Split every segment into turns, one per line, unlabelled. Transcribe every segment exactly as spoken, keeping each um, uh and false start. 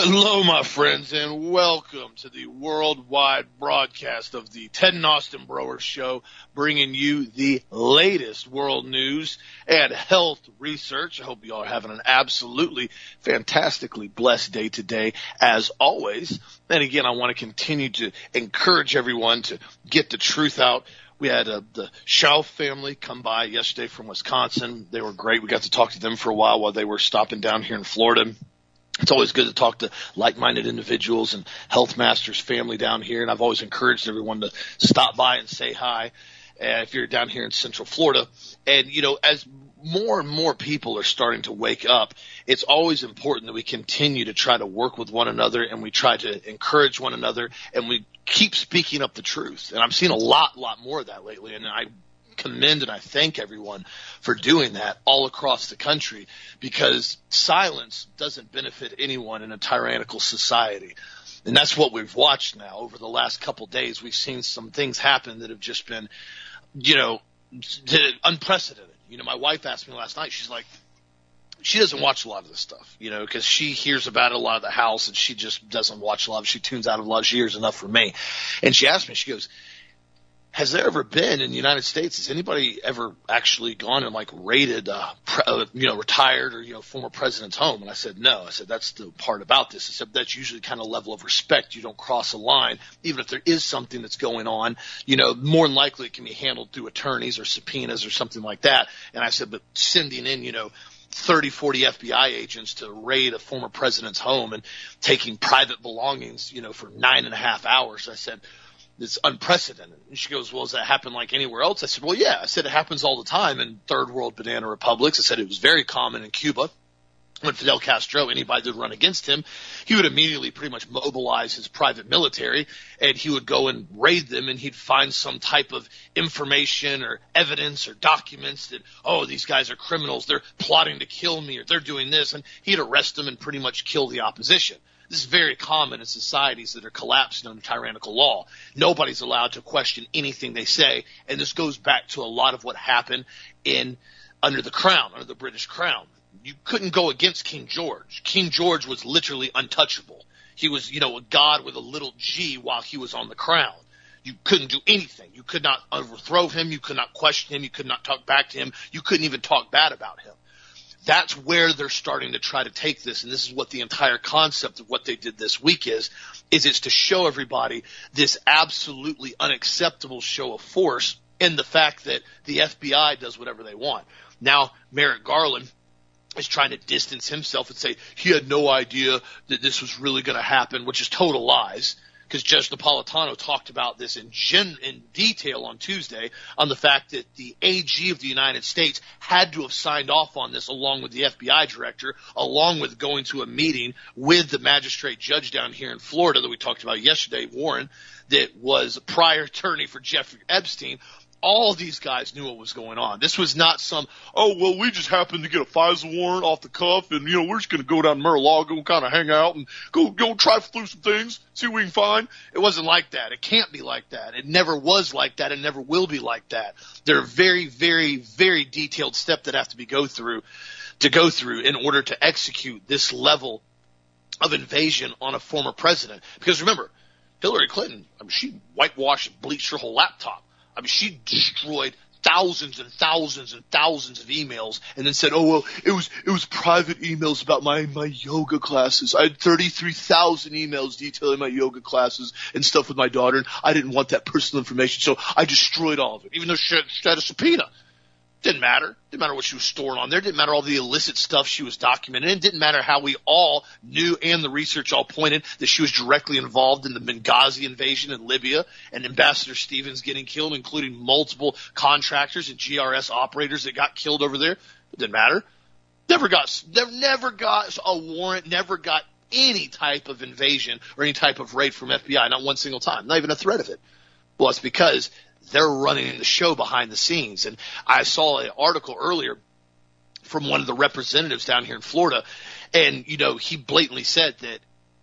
Hello, my friends, and welcome to the worldwide broadcast of the Ted and Austin Broer Show, bringing you the latest world news and health research. I hope you all are having an absolutely fantastically blessed day today, as always. And again, I want to continue to encourage everyone to get the truth out. We had uh, the Shaw family come by yesterday from Wisconsin. They were great. We got to talk to them for a while while they were stopping down here in Florida. It's always good to talk to like-minded individuals and Health Masters family down here, and I've always encouraged everyone to stop by and say hi uh, if you're down here in Central Florida. And, you know, as more and more people are starting to wake up, it's always important that we continue to try to work with one another, and we try to encourage one another, and we keep speaking up the truth. And I'm seeing a lot, lot more of that lately, and I commend and I thank everyone for doing that all across the country, because silence doesn't benefit anyone in a tyrannical society. And that's what we've watched now over the last couple of days. We've seen some things happen that have just been, you know, unprecedented. You know, my wife asked me last night, she's like, she doesn't watch a lot of this stuff, you know, because she hears about it a lot at the house, and she just doesn't watch a lot. She tunes out a lot. She hears enough from me. And she asked me, she goes, has there ever been in the United States, has anybody ever actually gone and like raided, uh, pre- uh, you know, retired or, you know, former president's home? And I said, no. I said, that's the part about this. I said, that's usually kind of level of respect. You don't cross a line. Even if there is something that's going on, you know, more than likely it can be handled through attorneys or subpoenas or something like that. And I said, but sending in, you know, thirty, forty F B I agents to raid a former president's home and taking private belongings, you know, for nine and a half hours, I said, it's unprecedented. And she goes, well, does that happen like anywhere else? I said, well, yeah. I said, it happens all the time in third world banana republics. I said, it was very common in Cuba. When Fidel Castro, anybody that would run against him, he would immediately pretty much mobilize his private military, and he would go and raid them, and he'd find some type of information or evidence or documents that, oh, these guys are criminals. They're plotting to kill me, or they're doing this. And he'd arrest them and pretty much kill the opposition. This is very common in societies that are collapsing under tyrannical law. Nobody's allowed to question anything they say, and this goes back to a lot of what happened in under the crown, under the British crown. You couldn't go against King George. King George was literally untouchable. He was, you know, a god with a little g while he was on the crown. You couldn't do anything. You could not overthrow him. You could not question him. You could not talk back to him. You couldn't even talk bad about him. That's where they're starting to try to take this, and this is what the entire concept of what they did this week is, is it's to show everybody this absolutely unacceptable show of force in the fact that the F B I does whatever they want. Now, Merrick Garland is trying to distance himself and say he had no idea that this was really going to happen, which is total lies. Because Judge Napolitano talked about this in, gen, in detail on Tuesday on the fact that the A G of the United States had to have signed off on this along with the F B I director, along with going to a meeting with the magistrate judge down here in Florida that we talked about yesterday, Warren, that was a prior attorney for Jeffrey Epstein. All these guys knew what was going on. This was not some, oh, well, we just happened to get a FISA warrant off the cuff, and, you know, we're just going to go down to Mar-a-Lago and kind of hang out and go go try through some things, see what we can find. It wasn't like that. It can't be like that. It never was like that. It never will be like that. There are very, very, very detailed steps that have to be go through to go through in order to execute this level of invasion on a former president. Because remember, Hillary Clinton, I mean, she whitewashed and bleached her whole laptop. I mean, she destroyed thousands and thousands and thousands of emails and then said, oh, well, it was it was private emails about my, my yoga classes. I had thirty-three thousand emails detailing my yoga classes and stuff with my daughter, and I didn't want that personal information, so I destroyed all of it, even though she had, she had a subpoena. Didn't matter. Didn't matter what she was storing on there. Didn't matter all the illicit stuff she was documenting. It didn't matter how we all knew, and the research all pointed, that she was directly involved in the Benghazi invasion in Libya and Ambassador Stevens getting killed, including multiple contractors and G R S operators that got killed over there. It didn't matter. Never got, never, never got a warrant, never got any type of invasion or any type of raid from F B I, not one single time, not even a threat of it. Well, it's because they're running the show behind the scenes. And I saw an article earlier from one of the representatives down here in Florida, and, you know, he blatantly said that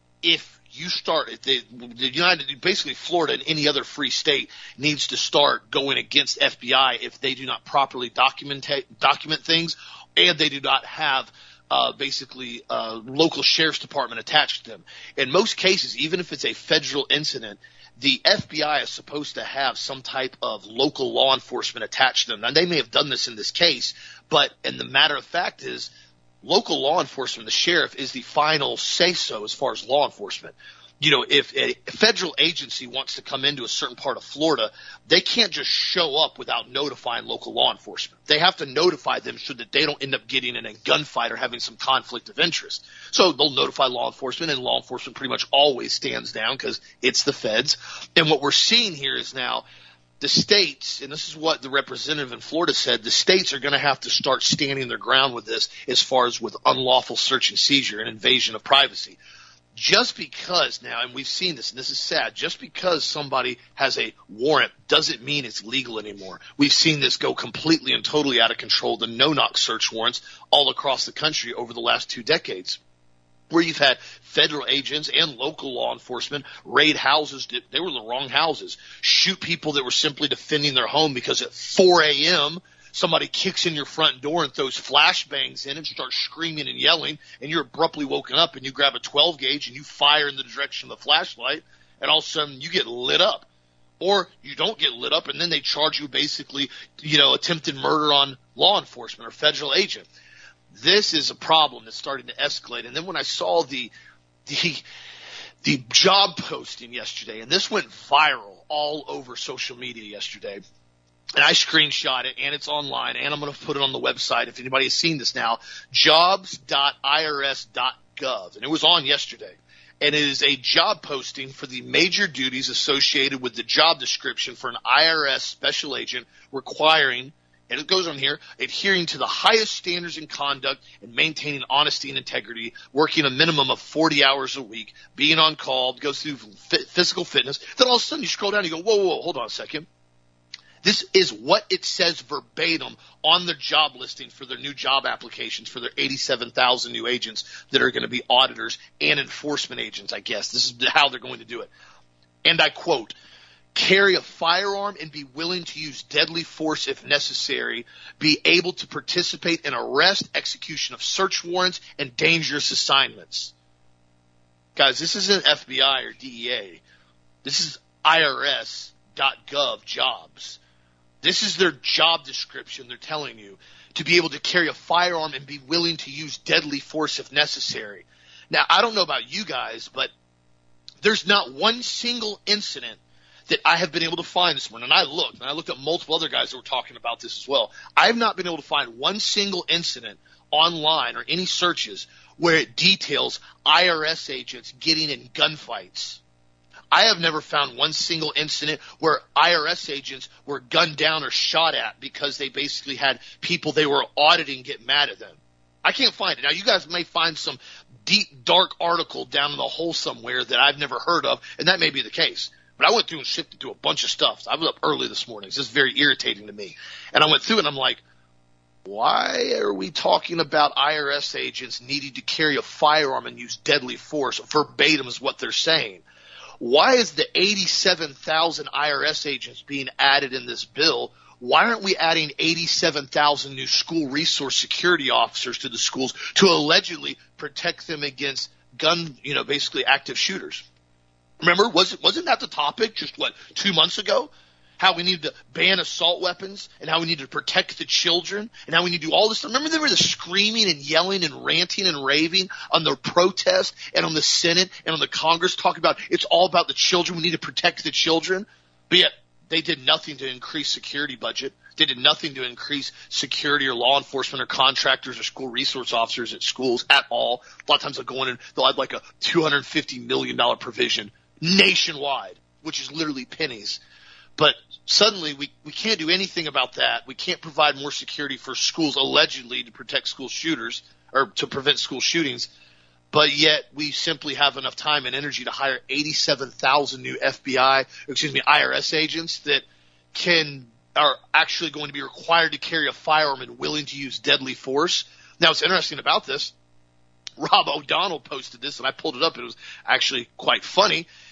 if you start – the, the United – basically Florida and any other free state needs to start going against F B I if they do not properly document document things, and they do not have uh, basically uh, local sheriff's department attached to them. In most cases, even if it's a federal incident, the F B I is supposed to have some type of local law enforcement attached to them. Now, they may have done this in this case, but and the matter of fact is local law enforcement, the sheriff, is the final say-so as far as law enforcement. You know, if a federal agency wants to come into a certain part of Florida, they can't just show up without notifying local law enforcement. They have to notify them so that they don't end up getting in a gunfight or having some conflict of interest. So they'll notify law enforcement, and law enforcement pretty much always stands down because it's the feds. And what we're seeing here is now the states, and this is what the representative in Florida said, the states are going to have to start standing their ground with this as far as with unlawful search and seizure and invasion of privacy. Just because now, and we've seen this, and this is sad, just because somebody has a warrant doesn't mean it's legal anymore. We've seen this go completely and totally out of control, the no-knock search warrants all across the country over the last two decades, where you've had federal agents and local law enforcement raid houses. They were the wrong houses, shoot people that were simply defending their home because at four a.m., somebody kicks in your front door and throws flashbangs in and starts screaming and yelling, and you're abruptly woken up and you grab a twelve gauge and you fire in the direction of the flashlight, and all of a sudden you get lit up. Or you don't get lit up, and then they charge you basically, you know, attempted murder on law enforcement or federal agent. This is a problem that's starting to escalate. And then when I saw the the the job posting yesterday, and this went viral all over social media yesterday, and I screenshot it, and it's online, and I'm going to put it on the website if anybody has seen this now, jobs dot I R S dot gov. And it was on yesterday. And it is a job posting for the major duties associated with the job description for an I R S special agent requiring, and it goes on here, adhering to the highest standards in conduct and maintaining honesty and integrity, working a minimum of forty hours a week, being on call, goes through physical fitness. Then all of a sudden you scroll down and you go, whoa, whoa, whoa, hold on a second. This is what it says verbatim on their job listing for their new job applications for their eighty-seven thousand new agents that are going to be auditors and enforcement agents, I guess. This is how they're going to do it. And I quote, carry a firearm and be willing to use deadly force if necessary, be able to participate in arrest, execution of search warrants, and dangerous assignments. Guys, this isn't F B I or D E A. This is I R S dot gov jobs. This is their job description. They're telling you to be able to carry a firearm and be willing to use deadly force if necessary. Now, I don't know about you guys, but there's not one single incident that I have been able to find this morning. And I looked, and I looked at multiple other guys that were talking about this as well. I have not been able to find one single incident online or any searches where it details I R S agents getting in gunfights. I have never found one single incident where I R S agents were gunned down or shot at because they basically had people they were auditing get mad at them. I can't find it. Now, you guys may find some deep, dark article down in the hole somewhere that I've never heard of, and that may be the case. But I went through and sifted through a bunch of stuff. I was up early this morning. It's just very irritating to me. And I went through and I'm like, why are we talking about I R S agents needing to carry a firearm and use deadly force? Verbatim is what they're saying. Why is the eighty-seven thousand I R S agents being added in this bill? Why aren't we adding eighty-seven thousand new school resource security officers to the schools to allegedly protect them against gun, you know, basically active shooters? Remember, wasn't, wasn't that the topic just, what, two months ago? How we need to ban assault weapons and how we need to protect the children and how we need to do all this. Remember, there were the screaming and yelling and ranting and raving on the protest and on the Senate and on the Congress talking about it's all about the children. We need to protect the children. But yet they did nothing to increase security budget. They did nothing to increase security or law enforcement or contractors or school resource officers at schools at all. A lot of times they'll go in and they'll have like a two hundred fifty million dollars provision nationwide, which is literally pennies. But suddenly we, we can't do anything about that. We can't provide more security for schools allegedly to protect school shooters or to prevent school shootings. But yet we simply have enough time and energy to hire eighty-seven thousand new F B I, or excuse me, I R S agents that can are actually going to be required to carry a firearm and willing to use deadly force. Now, what's interesting about this, Rob O'Donnell posted this, and I pulled it up. It was actually quite funny.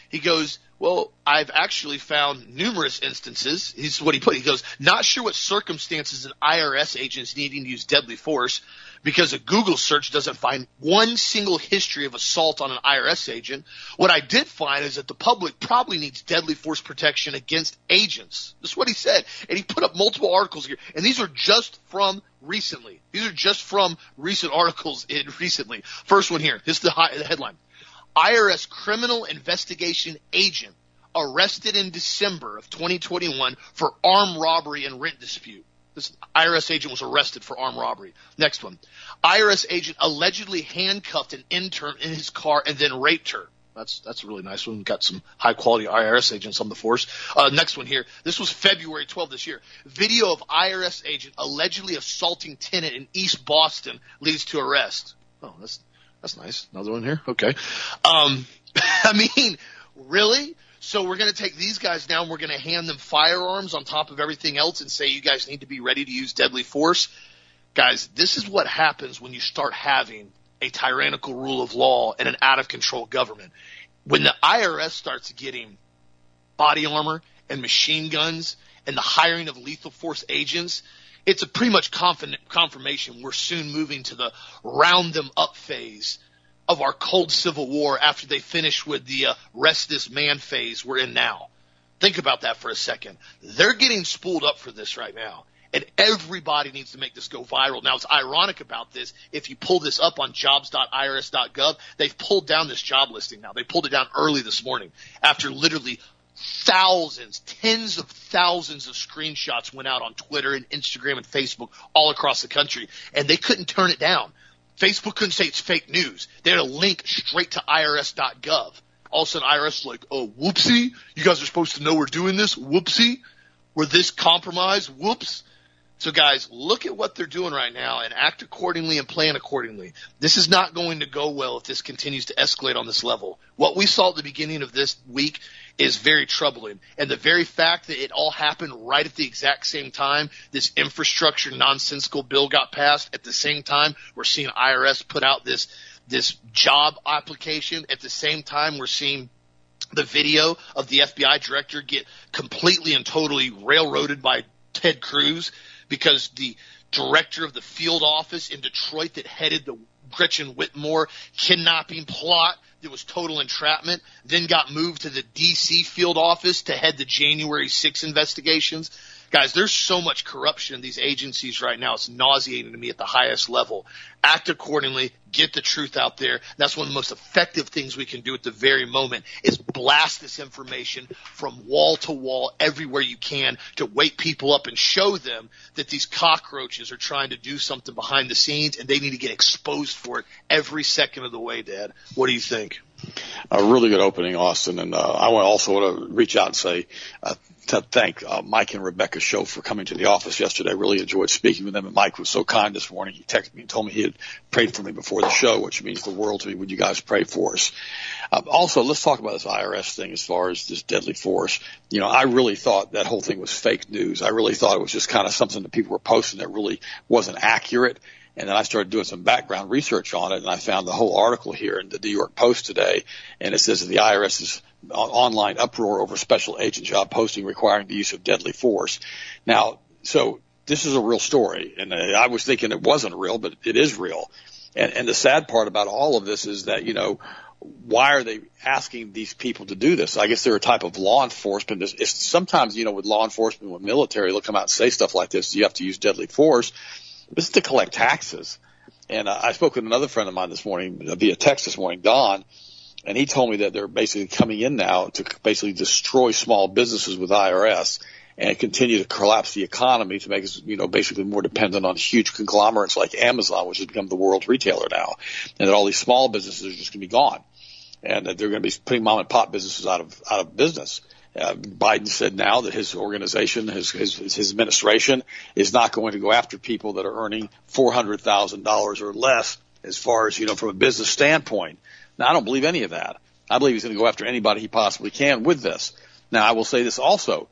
He goes, well, I've actually found numerous instances. He's what he put. He goes, not sure what circumstances an I R S agent is needing to use deadly force, because a Google search doesn't find one single history of assault on an I R S agent. What I did find is that the public probably needs deadly force protection against agents. That's what he said. And he put up multiple articles here. And these are just from recently. These are just from recent articles in recently. First one here. This is the, high, the headline. I R S criminal investigation agent arrested in December of twenty twenty-one for armed robbery and rent dispute. This I R S agent was arrested for armed robbery. Next one. I R S agent allegedly handcuffed an intern in his car and then raped her. That's that's a really nice one. We've got some high-quality I R S agents on the force. Uh, next one here. This was February twelfth this year. Video of I R S agent allegedly assaulting tenant in East Boston leads to arrest. Oh, that's that's nice. Another one here. Okay. Um, I mean, really? So we're going to take these guys now and we're going to hand them firearms on top of everything else and say you guys need to be ready to use deadly force? Guys, this is what happens when you start having a tyrannical rule of law and an out-of-control government. When the I R S starts getting body armor and machine guns and the hiring of lethal force agents, it's a pretty much confirmation we're soon moving to the round-them-up phase of our cold civil war after they finish with the uh, rest this man phase we're in now. Think about that for a second. They're getting spooled up for this right now, and everybody needs to make this go viral. Now, it's ironic about this. If you pull this up on jobs dot I R S dot gov, they've pulled down this job listing now. They pulled it down early this morning after literally thousands, tens of thousands of screenshots went out on Twitter and Instagram and Facebook all across the country, and they couldn't turn it down. Facebook couldn't say it's fake news. They had a link straight to I R S dot gov. All of a sudden, I R S is like, oh, whoopsie. You guys are supposed to know we're doing this. Whoopsie. We're this compromised. Whoops. So, guys, look at what they're doing right now and act accordingly and plan accordingly. This is not going to go well if this continues to escalate on this level. What we saw at the beginning of this week is very troubling. And the very fact that it all happened right at the exact same time, this infrastructure nonsensical bill got passed, at the same time we're seeing I R S put out this this job application. At the same time we're seeing the video of the F B I director get completely and totally railroaded by Ted Cruz, because the director of the field office in Detroit that headed the Gretchen Whitmore kidnapping plot that was total entrapment then got moved to the D C field office to head the January sixth investigations. Guys, there's so much corruption in these agencies right now. It's nauseating to me at the highest level. Act accordingly. Get the truth out there. That's one of the most effective things we can do at the very moment is blast this information from wall to wall everywhere you can to wake people up and show them that these cockroaches are trying to do something behind the scenes and they need to get exposed for it every second of the way, Dad. What do you think?
A really good opening, Austin. And uh, I want also want to reach out and say uh, to thank uh, Mike and Rebecca Show for coming to the office yesterday. I really enjoyed speaking with them. And Mike was so kind this morning. He texted me and told me he had prayed for me before the show, which means the world to me. Would you guys pray for us? Uh, also, let's talk about this I R S thing as far as this deadly force. You know, I really thought that whole thing was fake news. I really thought it was just kind of something that people were posting that really wasn't accurate. And then I started doing some background research on it, and I found the whole article here in the New York Post today, and it says that the I R S is on online uproar over special agent job posting requiring the use of deadly force. Now, so this is a real story, and I was thinking it wasn't real, but it is real. And, and the sad part about all of this is that, you know, why are they asking these people to do this? I guess they're a type of law enforcement. It's, it's sometimes, you know, with law enforcement, with military, they'll come out and say stuff like this. You have to use deadly force. This is to collect taxes. And uh, I spoke with another friend of mine this morning via text this morning, Don, and he told me that they're basically coming in now to basically destroy small businesses with I R S and continue to collapse the economy to make us, you know, basically more dependent on huge conglomerates like Amazon, which has become the world's retailer now, and that all these small businesses are just going to be gone, and that they're going to be putting mom and pop businesses out of out of business. Uh, Biden said now that his organization, his, his, his administration is not going to go after people that are earning four hundred thousand dollars or less as far as, you know, from a business standpoint. Now, I don't believe any of that. I believe he's going to go after anybody he possibly can with this. Now, I will say this also.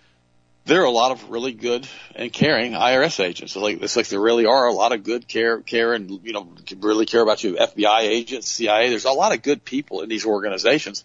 There are a lot of really good and caring I R S agents. It's like, it's like there really are a lot of good care, care and, you know, really care about you. F B I agents, C I A. There's a lot of good people in these organizations.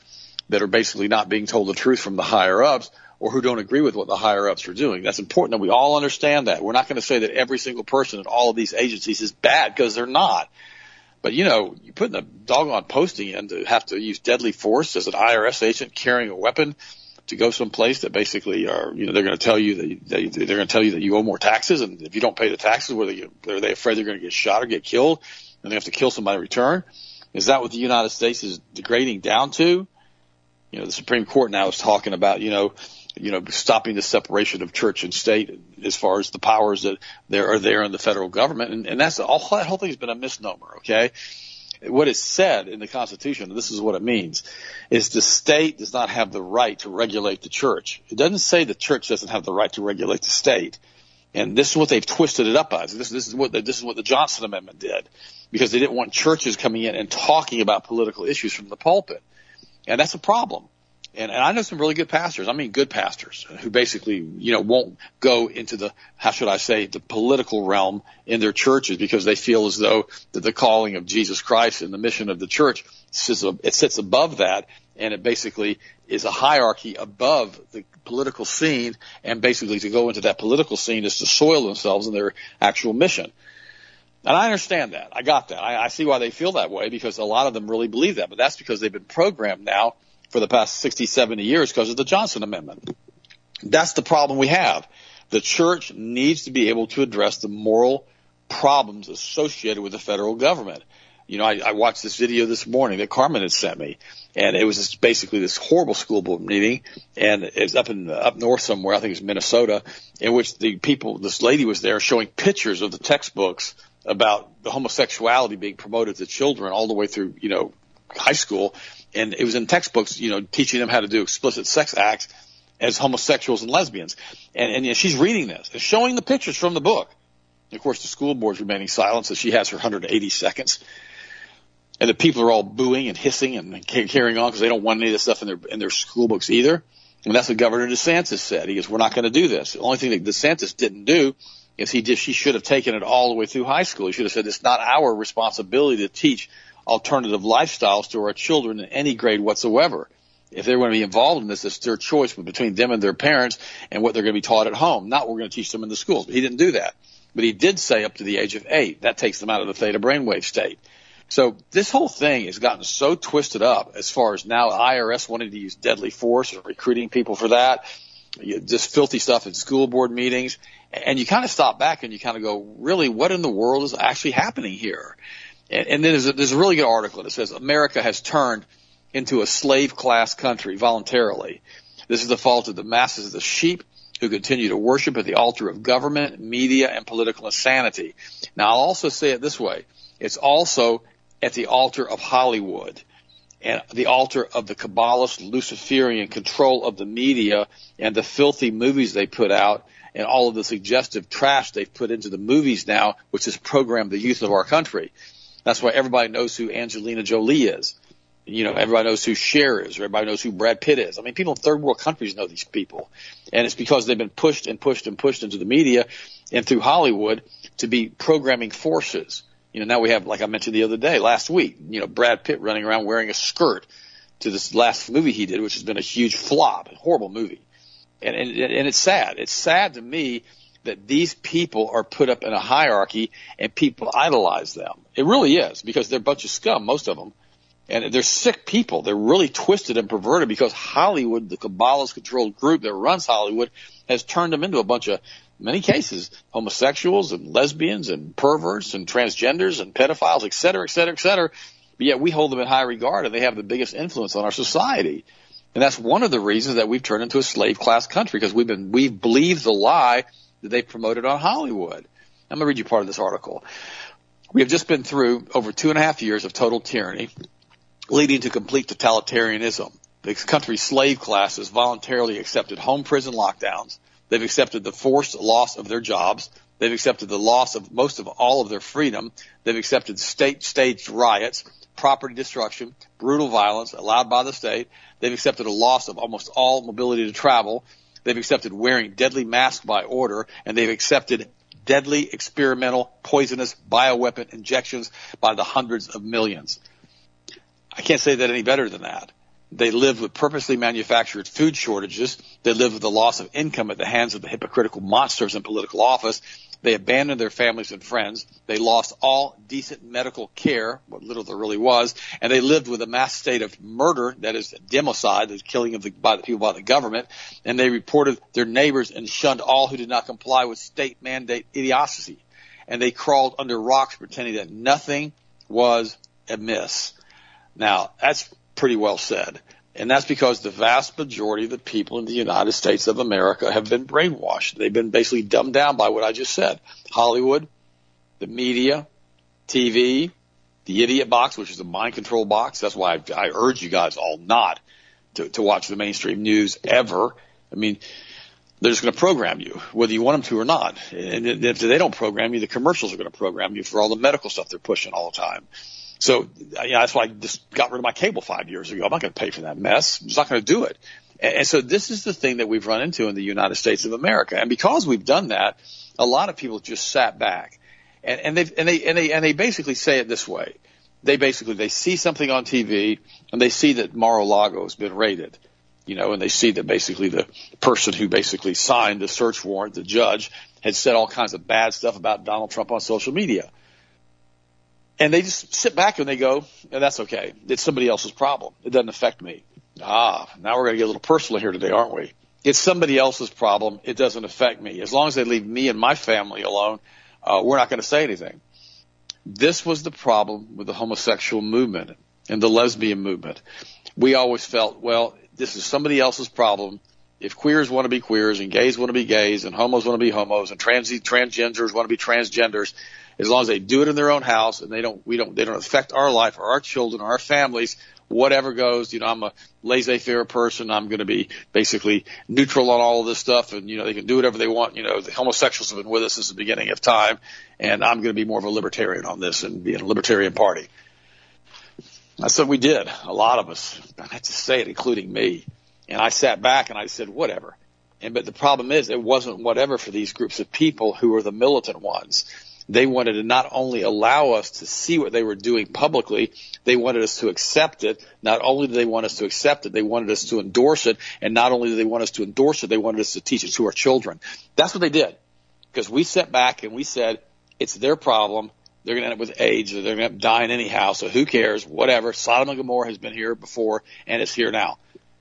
that are basically not being told the truth from the higher ups, or who don't agree with what the higher ups are doing. That's important that we all understand that. We're not going to say that every single person in all of these agencies is bad, because they're not. But, you know, you put the doggone posting in to have to use deadly force as an I R S agent carrying a weapon to go someplace that basically are, you know, they're going to tell you that they, they're going to tell you that you owe more taxes, and if you don't pay the taxes, whether you, are they afraid they're going to get shot or get killed, and they have to kill somebody in return? Is that what the United States is degrading down to? You know, the Supreme Court now is talking about, you know, you know, stopping the separation of church and state as far as the powers that there are there in the federal government. And, and that's all, that whole thing has been a misnomer. Okay. What is said in the Constitution, and this is what it means, is the state does not have the right to regulate the church. It doesn't say the church doesn't have the right to regulate the state. And this is what they've twisted it up as. This, this is what the, this is what the Johnson Amendment did, because they didn't want churches coming in and talking about political issues from the pulpit. And that's a problem. And, and I know some really good pastors, I mean good pastors, who basically, you know, won't go into the, how should I say, the political realm in their churches, because they feel as though that the calling of Jesus Christ and the mission of the church sits, it sits above that, and it basically is a hierarchy above the political scene, and basically to go into that political scene is to soil themselves in their actual mission. And I understand that. I got that. I, I see why they feel that way, because a lot of them really believe that. But that's because they've been programmed now for the past sixty, seventy years because of the Johnson Amendment. That's the problem we have. The church needs to be able to address the moral problems associated with the federal government. You know, I, I watched this video this morning that Carmen had sent me, and it was just basically this horrible school board meeting, and it's up in up north somewhere, I think it's Minnesota, in which the people, this lady was there showing pictures of the textbooks about the homosexuality being promoted to children all the way through, you know, high school. And it was in textbooks, you know, teaching them how to do explicit sex acts as homosexuals and lesbians. And, and you know, she's reading this and showing the pictures from the book. And of course, the school board's remaining silent, so she has her one hundred eighty seconds. And the people are all booing and hissing and carrying on because they don't want any of this stuff in their in their school books either. And that's what Governor DeSantis said. He goes, we're not going to do this. The only thing that DeSantis didn't do is he just, he should have taken it all the way through high school. He should have said, it's not our responsibility to teach alternative lifestyles to our children in any grade whatsoever. If they're going to be involved in this, it's their choice between them and their parents and what they're going to be taught at home, not what we're going to teach them in the schools. But he didn't do that. But he did say up to the age of eight. That takes them out of the theta brainwave state. So this whole thing has gotten so twisted up as far as now I R S wanting to use deadly force and recruiting people for that, just filthy stuff at school board meetings. And you kind of stop back and you kind of go, really, what in the world is actually happening here? And, and then there's a, there's a really good article that says America has turned into a slave class country voluntarily. This is the fault of the masses of the sheep who continue to worship at the altar of government, media, and political insanity. Now, I'll also say it this way. It's also at the altar of Hollywood and the altar of the Kabbalist Luciferian control of the media and the filthy movies they put out and all of the suggestive trash they've put into the movies now, which has programmed the youth of our country. That's why everybody knows who Angelina Jolie is. You know, everybody knows who Cher is, or everybody knows who Brad Pitt is. I mean, people in third world countries know these people. And it's because they've been pushed and pushed and pushed into the media and through Hollywood to be programming forces. You know, now we have, like I mentioned the other day, last week, you know, Brad Pitt running around wearing a skirt to this last movie he did, which has been a huge flop, a horrible movie. And, and, and it's sad. It's sad to me that these people are put up in a hierarchy and people idolize them. It really is, because they're a bunch of scum, most of them. And they're sick people. They're really twisted and perverted because Hollywood, the Kabbalist-controlled group that runs Hollywood, has turned them into a bunch of, in many cases, homosexuals and lesbians and perverts and transgenders and pedophiles, et cetera, et cetera, et cetera. But yet we hold them in high regard, and they have the biggest influence on our society. And that's one of the reasons that we've turned into a slave class country, because we've been, we've believed the lie that they promoted on Hollywood. I'm going to read you part of this article. We have just been through over two and a half years of total tyranny, leading to complete totalitarianism. The country's slave class has voluntarily accepted home prison lockdowns. They've accepted the forced loss of their jobs. They've accepted the loss of most of all of their freedom. They've accepted state-staged riots, property destruction, brutal violence allowed by the state. They've accepted a loss of almost all mobility to travel. They've accepted wearing deadly masks by order, and they've accepted deadly experimental poisonous bioweapon injections by the hundreds of millions. I can't say that any better than that. They lived with purposely manufactured food shortages. They lived with the loss of income at the hands of the hypocritical monsters in political office. They abandoned their families and friends. They lost all decent medical care, what little there really was, and they lived with a mass state of murder, that is democide, the killing of the, by the people by the government, and they reported their neighbors and shunned all who did not comply with state mandate idiocy. And they crawled under rocks pretending that nothing was amiss. Now, that's pretty well said. And that's because the vast majority of the people in the United States of America have been brainwashed. They've been basically dumbed down by what I just said. Hollywood, the media, T V, the idiot box, which is a mind control box. That's why I, I urge you guys all not to, to watch the mainstream news ever. I mean, they're just going to program you, whether you want them to or not. And if they don't program you, the commercials are going to program you for all the medical stuff they're pushing all the time. So yeah, that's why I just got rid of my cable five years ago. I'm not going to pay for that mess. I'm just not going to do it. And, and so this is the thing that we've run into in the United States of America. And because we've done that, a lot of people just sat back and, and they and they and they and they basically say it this way. They basically they see something on T V and they see that Mar-a-Lago has been raided, you know, and they see that basically the person who basically signed the search warrant, the judge, had said all kinds of bad stuff about Donald Trump on social media. And they just sit back and they go, oh, that's okay. It's somebody else's problem. It doesn't affect me. Ah, now we're going to get a little personal here today, aren't we? It's somebody else's problem. It doesn't affect me. As long as they leave me and my family alone, uh, we're not going to say anything. This was the problem with the homosexual movement and the lesbian movement. We always felt, well, this is somebody else's problem. If queers want to be queers and gays want to be gays and homos want to be homos and trans transgenders want to be transgenders, as long as they do it in their own house and they don't, we don't, they don't affect our life or our children or our families, whatever goes. You know, I'm a laissez-faire person. I'm going to be basically neutral on all of this stuff, and you know, they can do whatever they want. You know, the homosexuals have been with us since the beginning of time, and I'm going to be more of a libertarian on this and be in a libertarian party. That's what we did. A lot of us, I have to say it, including me. And I sat back and I said, whatever. And but the problem is, it wasn't whatever for these groups of people who were the militant ones. They wanted to not only allow us to see what they were doing publicly, they wanted us to accept it. Not only did they want us to accept it, they wanted us to endorse it. And not only did they want us to endorse it, they wanted us to teach it to our children. That's what they did. Because we sat back and we said, it's their problem. They're going to end up with AIDS, or they're going to end up dying anyhow. So who cares? Whatever. Sodom and Gomorrah has been here before, and it's here now.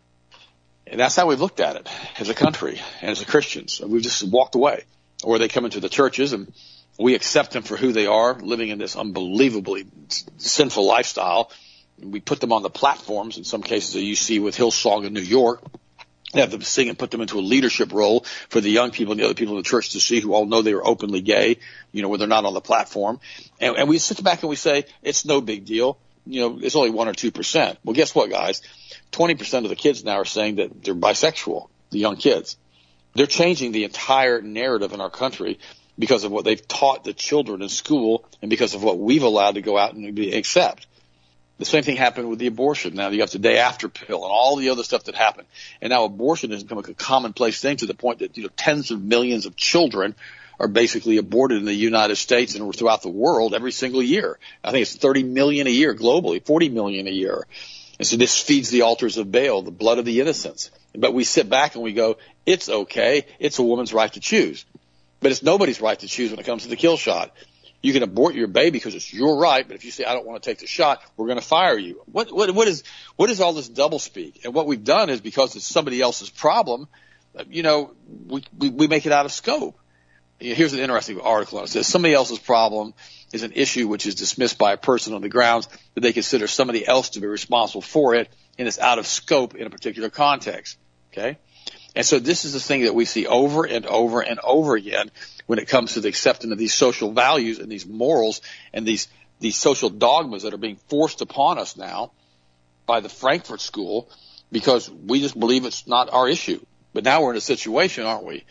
And that's how we've looked at it as a country and as a Christians. And we've just walked away. Or they come into the churches and we accept them for who they are, living in this unbelievably sinful lifestyle. And we put them on the platforms, in some cases that you see with Hillsong in New York. They have them sing and put them into a leadership role for the young people and the other people in the church to see, who all know they are openly gay, you know, when they're not on the platform. And, and we sit back and we say, it's no big deal. You know, it's only one or two percent. Well, guess what, guys? twenty percent of the kids now are saying that they're bisexual, the young kids. They're changing the entire narrative in our country because of what they've taught the children in school and because of what we've allowed to go out and accept. The same thing happened with the abortion. Now you have the day after pill and all the other stuff that happened. And now abortion has become a commonplace thing to the point that, you know, tens of millions of children are basically aborted in the United States and throughout the world every single year. I think it's thirty million a year globally, forty million a year. And so this feeds the altars of Baal, the blood of the innocents. But we sit back and we go, it's okay. It's a woman's right to choose. But it's nobody's right to choose when it comes to the kill shot. You can abort your baby because it's your right, but if you say, I don't want to take the shot, we're going to fire you. What, what, what is, what is all this doublespeak? And what we've done is, because it's somebody else's problem, you know, we, we, we make it out of scope. Here's an interesting article. It says somebody else's problem is an issue which is dismissed by a person on the grounds that they consider somebody else to be responsible for it, and it's out of scope in a particular context. Okay? And so this is the thing that we see over and over and over again when it comes to the acceptance of these social values and these morals and these, these social dogmas that are being forced upon us now by the Frankfurt School, because we just believe it's not our issue. But now we're in a situation, aren't we,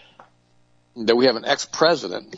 that we have an ex-president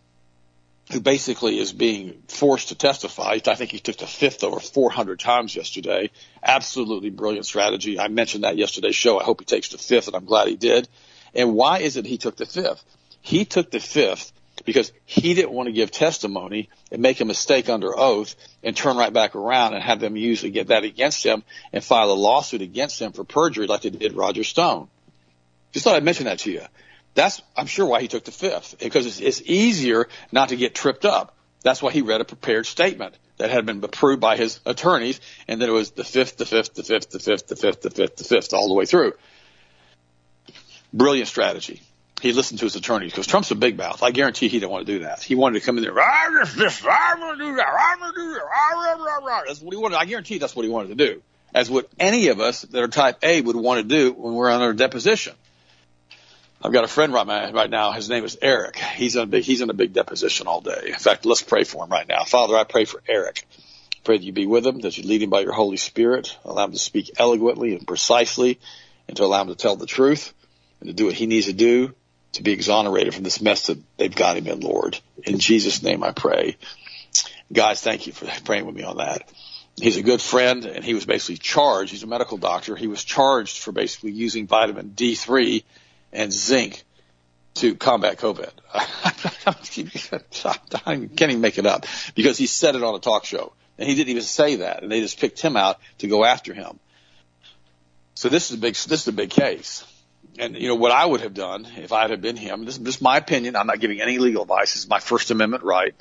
who basically is being forced to testify. I think he took the fifth over four hundred times yesterday. Absolutely brilliant strategy. I mentioned that yesterday's show. I hope he takes the fifth, and I'm glad he did. And why is it he took the fifth? He took the fifth because he didn't want to give testimony and make a mistake under oath and turn right back around and have them use get that against him and file a lawsuit against him for perjury like they did Roger Stone. Just thought I'd mention that to you. That's, I'm sure, why he took the fifth, because it's, it's easier not to get tripped up. That's why he read a prepared statement that had been approved by his attorneys, and then it was the fifth, the fifth, the fifth, the fifth, the fifth, the fifth, the fifth, all the way through. Brilliant strategy. He listened to his attorneys because Trump's a big mouth. I guarantee he didn't want to do that. He wanted to come in there. I'm going to do that. I'm going to do that. That's what he wanted. I guarantee that's what he wanted to do, as what any of us that are type A would want to do when we're under a deposition. I've got a friend right, right now. His name is Eric. He's in a big, he's in a big deposition all day. In fact, let's pray for him right now. Father, I pray for Eric. Pray that you be with him, that you lead him by your Holy Spirit, allow him to speak eloquently and precisely, and to allow him to tell the truth and to do what he needs to do to be exonerated from this mess that they've got him in, Lord. In Jesus' name I pray. Guys, thank you for praying with me on that. He's a good friend, and he was basically charged. He's a medical doctor. He was charged for basically using vitamin D three and zinc to combat COVID. I can't even make it up because he said it on a talk show, and he didn't even say that, and they just picked him out to go after him. So this is a big, this is a big case. And, you know, what I would have done if I had been him, this is just my opinion. I'm not giving any legal advice. This is my First Amendment right.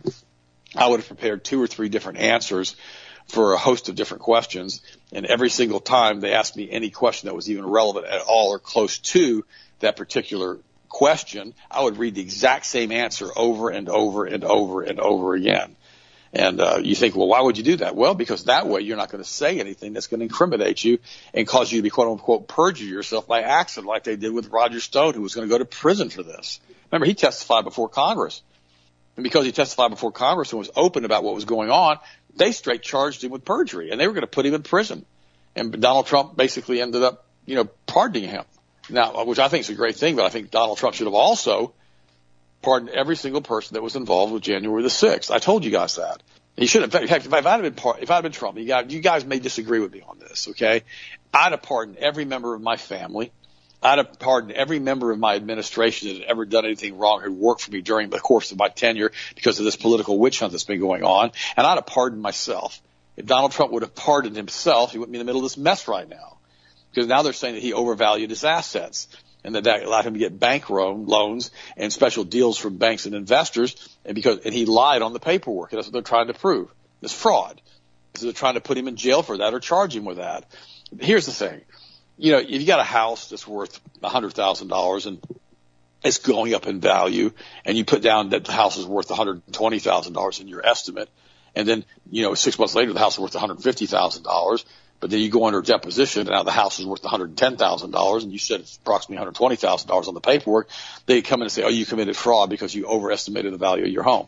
I would have prepared two or three different answers for a host of different questions. And every single time they asked me any question that was even relevant at all or close to that particular question, I would read the exact same answer over and over and over and over again. And uh, you think, well, why would you do that? Well, because that way you're not going to say anything that's going to incriminate you and cause you to be, quote unquote, perjure yourself by accident like they did with Roger Stone, who was going to go to prison for this. Remember, he testified before Congress. And because he testified before Congress and was open about what was going on, they straight charged him with perjury, and they were going to put him in prison. And Donald Trump basically ended up, you know, pardoning him. Now, which I think is a great thing, but I think Donald Trump should have also pardoned every single person that was involved with January the sixth. I told you guys that. He should have. In fact, if I'd have been, if I'd been Trump, you guys, you guys may disagree with me on this, okay? I'd have pardoned every member of my family. I'd have pardoned every member of my administration that had ever done anything wrong, who worked for me during the course of my tenure because of this political witch hunt that's been going on. And I'd have pardoned myself. If Donald Trump would have pardoned himself, he wouldn't be in the middle of this mess right now. Because now they're saying that he overvalued his assets and that that allowed him to get bank loans and special deals from banks and investors, and because and he lied on the paperwork. And that's what they're trying to prove. It's fraud. So they're trying to put him in jail for that or charge him with that. Here's the thing. You know, if you got a house that's worth one hundred thousand dollars and it's going up in value, and you put down that the house is worth one hundred twenty thousand dollars in your estimate, and then, you know, six months later the house is worth one hundred fifty thousand dollars, but then you go under deposition, and now the house is worth one hundred ten thousand dollars, and you said it's approximately one hundred twenty thousand dollars on the paperwork, they come in and say, oh, you committed fraud because you overestimated the value of your home.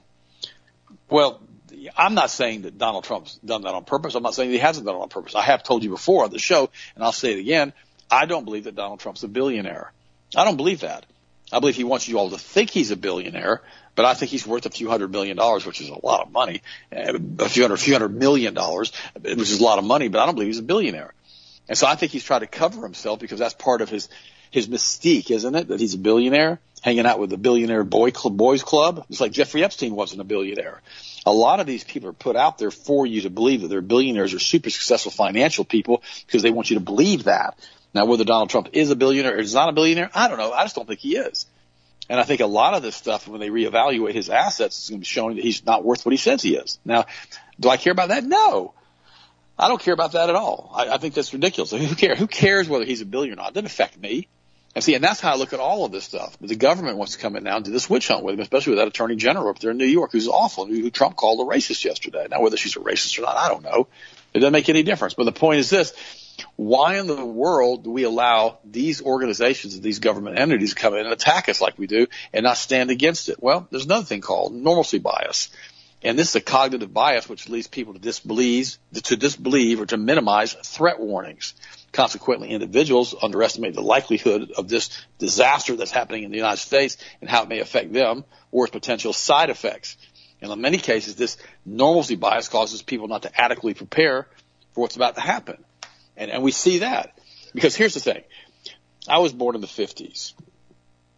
Well, I'm not saying that Donald Trump's done that on purpose. I'm not saying he hasn't done it on purpose. I have told you before on the show, and I'll say it again, I don't believe that Donald Trump's a billionaire. I don't believe that. I believe he wants you all to think he's a billionaire, but I think he's worth a few hundred million dollars, which is a lot of money, a few hundred, a few hundred million dollars, which is a lot of money, but I don't believe he's a billionaire. And so I think he's trying to cover himself because that's part of his, his mystique, isn't it? That he's a billionaire, hanging out with the billionaire boy club, boys club. It's like Jeffrey Epstein wasn't a billionaire. A lot of these people are put out there for you to believe that they're billionaires or super successful financial people because they want you to believe that. Now, whether Donald Trump is a billionaire or is not a billionaire, I don't know. I just don't think he is. And I think a lot of this stuff, when they reevaluate his assets, is going to be showing that he's not worth what he says he is. Now, do I care about that? No. I don't care about that at all. I, I think that's ridiculous. Who cares? Who cares whether he's a billionaire or not? It doesn't affect me. And see, and that's how I look at all of this stuff. But the government wants to come in now and do this witch hunt with him, especially with that attorney general up there in New York, who's awful, who, who Trump called a racist yesterday. Now, whether she's a racist or not, I don't know. It doesn't make any difference. But the point is this. Why in the world do we allow these organizations and these government entities to come in and attack us like we do and not stand against it? Well, there's another thing called normalcy bias. And this is a cognitive bias which leads people to disbelieve, to disbelieve or to minimize threat warnings. Consequently, individuals underestimate the likelihood of this disaster that's happening in the United States and how it may affect them or its potential side effects. And in many cases, this normalcy bias causes people not to adequately prepare for what's about to happen. And, and we see that because here's the thing. I was born in the fifties.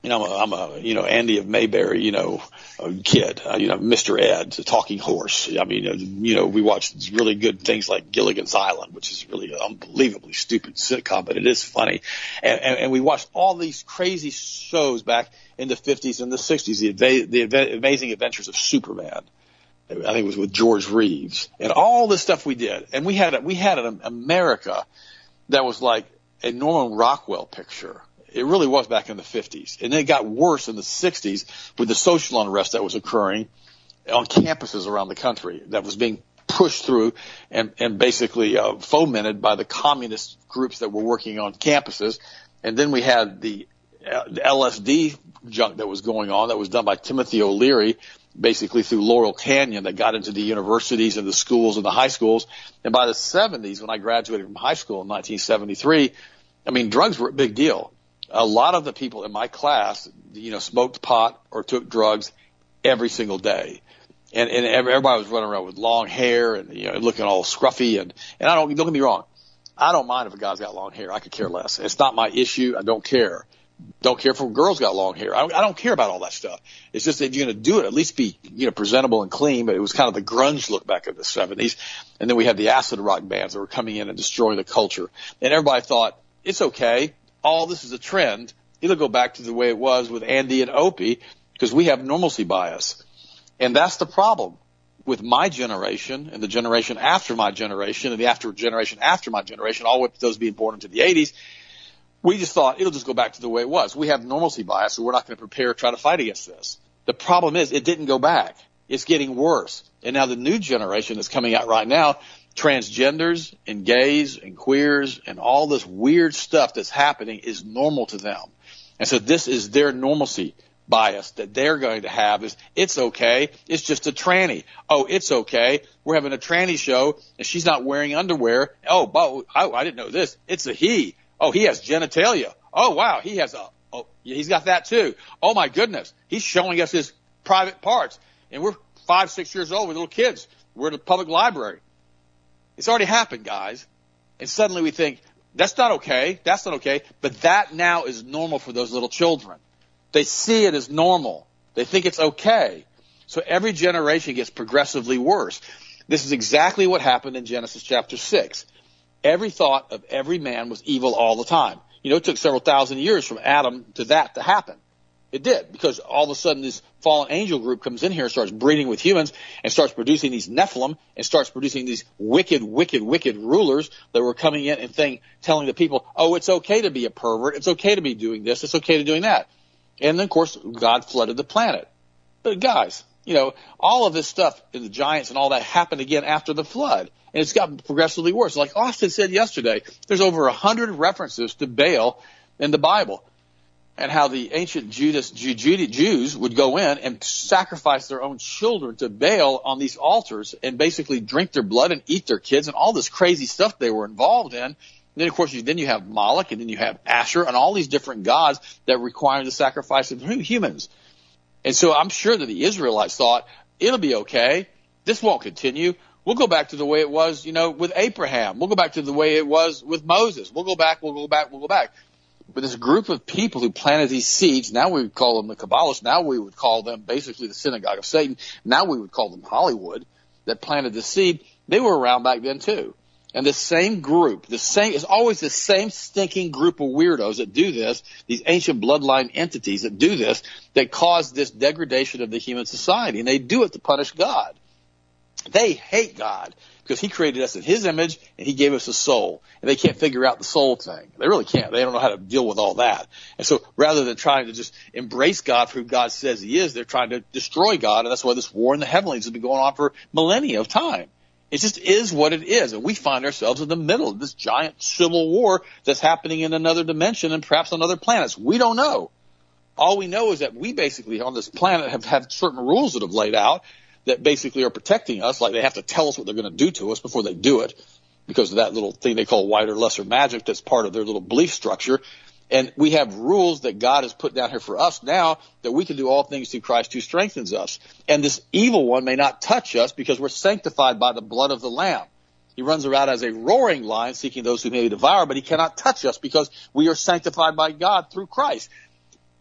You know, I'm a, I'm a, you know, Andy of Mayberry, you know, a kid, uh, you know, Mister Ed, the talking horse. I mean, uh, you know, we watch really good things like Gilligan's Island, which is really an unbelievably stupid sitcom, but it is funny. And, and, and we watched all these crazy shows back in the fifties and the sixties, the, the Amazing Adventures of Superman. I think it was with George Reeves, and all this stuff we did. And we had, a, we had an America that was like a Norman Rockwell picture. It really was back in the fifties. And then it got worse in the sixties with the social unrest that was occurring on campuses around the country that was being pushed through and, and basically uh, fomented by the communist groups that were working on campuses. And then we had the, uh, the L S D junk that was going on that was done by Timothy O'Leary, basically through Laurel Canyon, that got into the universities and the schools and the high schools. And by the seventies, when I graduated from high school in nineteen seventy-three, I mean, drugs were a big deal. A lot of the people in my class, you know, smoked pot or took drugs every single day. And, and everybody was running around with long hair and, you know, looking all scruffy. And, and I don't, don't get me wrong. I don't mind if a guy's got long hair. I could care less. It's not my issue. I don't care. Don't care if a girl's got long hair. I don't, I don't care about all that stuff. It's just that if you're going to do it, at least be, you know, presentable and clean. But it was kind of the grunge look back in the seventies. And then we had the acid rock bands that were coming in and destroying the culture. And everybody thought, it's okay. All this is a trend. It'll go back to the way it was with Andy and Opie because we have normalcy bias. And that's the problem with my generation and the generation after my generation and the after generation after my generation, all with those being born into the eighties. We just thought it'll just go back to the way it was. We have normalcy bias, so we're not going to prepare, try to fight against this. The problem is it didn't go back. It's getting worse. And now the new generation that's coming out right now, transgenders and gays and queers and all this weird stuff that's happening is normal to them. And so this is their normalcy bias that they're going to have is it's okay. It's just a tranny. Oh, it's okay. We're having a tranny show and she's not wearing underwear. Oh, but I, I didn't know this. It's a he. Oh, he has genitalia. Oh, wow. He has a, oh, he's got that too. Oh my goodness. He's showing us his private parts and we're five, six years old with little kids. We're at a public library. It's already happened, guys. And suddenly we think, that's not okay. That's not okay. But that now is normal for those little children. They see it as normal. They think it's okay. So every generation gets progressively worse. This is exactly what happened in Genesis chapter six. Every thought of every man was evil all the time. You know, it took several thousand years from Adam to that to happen. It did, because all of a sudden this fallen angel group comes in here and starts breeding with humans and starts producing these Nephilim and starts producing these wicked, wicked, wicked rulers that were coming in and thing, telling the people, oh, it's okay to be a pervert. It's okay to be doing this. It's okay to doing that. And then, of course, God flooded the planet. But guys, you know, all of this stuff in the giants and all that happened again after the flood. And it's gotten progressively worse. Like Austin said yesterday, there's over a hundred references to Baal in the Bible. And how the ancient Judas, Jews would go in and sacrifice their own children to Baal on these altars and basically drink their blood and eat their kids and all this crazy stuff they were involved in. And then, of course, you, then you have Moloch and then you have Asher and all these different gods that require the sacrifice of humans. And so I'm sure that the Israelites thought, it'll be okay. This won't continue. We'll go back to the way it was, you know, with Abraham. We'll go back to the way it was with Moses. We'll go back, we'll go back, we'll go back. But this group of people who planted these seeds, now we would call them the Kabbalists, now we would call them basically the synagogue of Satan, now we would call them Hollywood, that planted the seed, they were around back then too. And the same group, the same, it's always the same stinking group of weirdos that do this, these ancient bloodline entities that do this, that cause this degradation of the human society. And they do it to punish God. They hate God because he created us in his image and he gave us a soul. And they can't figure out the soul thing. They really can't. They don't know how to deal with all that. And so rather than trying to just embrace God for who God says he is, they're trying to destroy God. And that's why this war in the heavenlies has been going on for millennia of time. It just is what it is. And we find ourselves in the middle of this giant civil war that's happening in another dimension and perhaps on other planets. We don't know. All we know is that we basically on this planet have had certain rules that have laid out that basically are protecting us, like they have to tell us what they're going to do to us before they do it because of that little thing they call white or lesser magic that's part of their little belief structure. And we have rules that God has put down here for us now that we can do all things through Christ who strengthens us. And this evil one may not touch us because we're sanctified by the blood of the Lamb. He runs around as a roaring lion seeking those who may devour, but he cannot touch us because we are sanctified by God through Christ.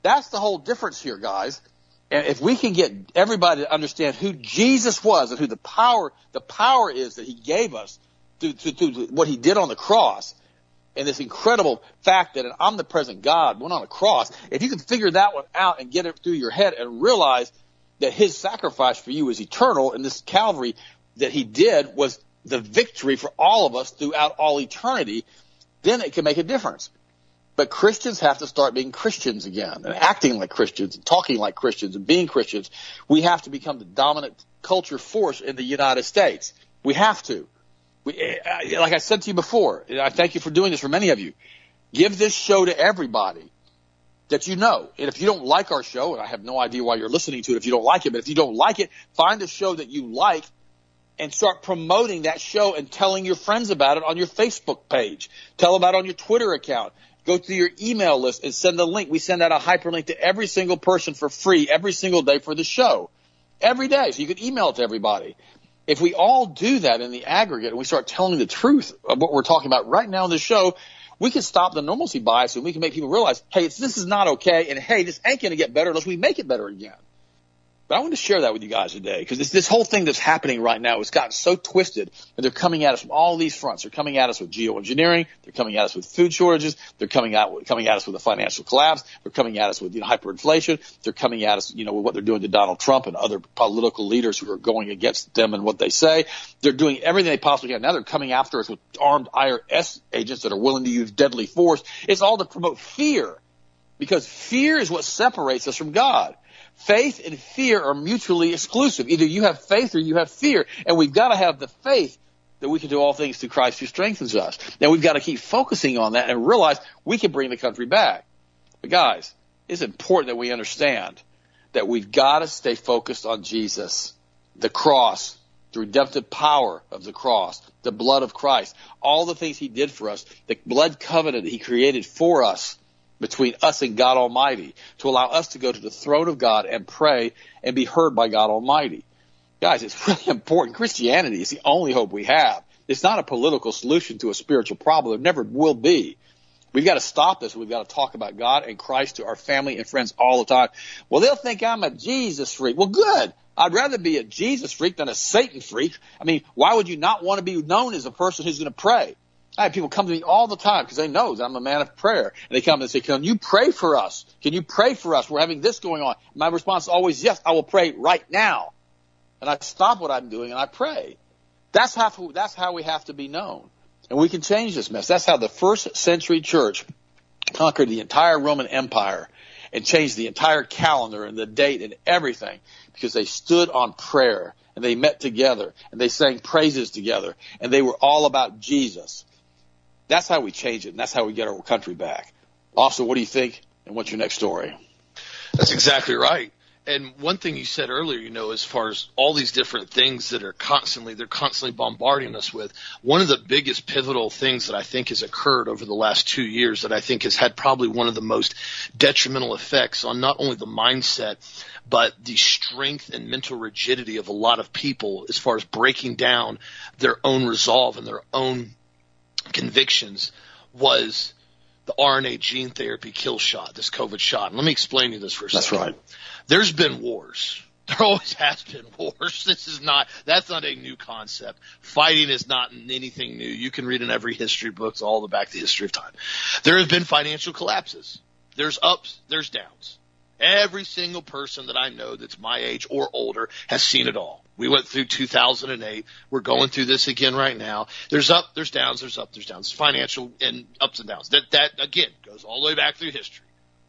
That's the whole difference here, guys. And if we can get everybody to understand who Jesus was and who the power, the power is that he gave us through, through, through what he did on the cross, and this incredible fact that an omnipresent God went on a cross, if you can figure that one out and get it through your head and realize that his sacrifice for you is eternal, and this Calvary that he did was the victory for all of us throughout all eternity, then it can make a difference. But Christians have to start being Christians again and acting like Christians and talking like Christians and being Christians. We have to become the dominant culture force in the United States. We have to. We, like I said to you before, and I thank you for doing this for many of you, give this show to everybody that you know. And if you don't like our show, and I have no idea why you're listening to it if you don't like it, but if you don't like it, find a show that you like and start promoting that show and telling your friends about it on your Facebook page. Tell them about it on your Twitter account. Go to your email list and send a link. We send out a hyperlink to every single person for free every single day for the show. Every day. So you can email it to everybody. If we all do that in the aggregate and we start telling the truth of what we're talking about right now in the show, we can stop the normalcy bias and we can make people realize, hey, it's, this is not okay, and hey, this ain't going to get better unless we make it better again. But I want to share that with you guys today because this, this whole thing that's happening right now has gotten so twisted, and they're coming at us from all these fronts. They're coming at us with geoengineering. They're coming at us with food shortages. They're coming out coming at us with a financial collapse. They're coming at us with you know, hyperinflation. They're coming at us, you know, with what they're doing to Donald Trump and other political leaders who are going against them and what they say. They're doing everything they possibly can. Now they're coming after us with armed I R S agents that are willing to use deadly force. It's all to promote fear, because fear is what separates us from God. Faith and fear are mutually exclusive. Either you have faith or you have fear. And we've got to have the faith that we can do all things through Christ who strengthens us. Now we've got to keep focusing on that and realize we can bring the country back. But guys, it's important that we understand that we've got to stay focused on Jesus, the cross, the redemptive power of the cross, the blood of Christ, all the things he did for us, the blood covenant that he created for us, between us and God Almighty, to allow us to go to the throne of God and pray and be heard by God Almighty. Guys, it's really important. Christianity is the only hope we have. It's not a political solution to a spiritual problem. It never will be. We've got to stop this. We've got to talk about God and Christ to our family and friends all the time. Well, they'll think I'm a Jesus freak. Well, good. I'd rather be a Jesus freak than a Satan freak. I mean, why would you not want to be known as a person who's going to pray? I have people come to me all the time because they know that I'm a man of prayer. And they come and say, can you pray for us? Can you pray for us? We're having this going on. My response is always, yes, I will pray right now. And I stop what I'm doing and I pray. That's how, that's how we have to be known. And we can change this mess. That's how the first century church conquered the entire Roman Empire and changed the entire calendar and the date and everything, because they stood on prayer and they met together and they sang praises together and they were all about Jesus. That's how we change it, and that's how we get our country back. Austin, what do you think, and what's your next story?
That's exactly right. And one thing you said earlier, you know, as far as all these different things that are constantly, they're constantly bombarding us with, one of the biggest pivotal things that I think has occurred over the last two years that I think has had probably one of the most detrimental effects on not only the mindset, but the strength and mental rigidity of a lot of people as far as breaking down their own resolve and their own convictions, was the R N A gene therapy kill shot, this COVID shot. And let me explain to you this for a
That's
second.
That's right.
There's been wars. There always has been wars. This is not, that's not a new concept. Fighting is not anything new. You can read in every history books all the back to the history of time. There have been financial collapses. There's ups, there's downs. Every single person that I know that's my age or older has seen it all. We went through two thousand eight. We're going through this again right now. There's up, there's downs, there's up, there's downs. Financial and ups and downs. That, that again, goes all the way back through history.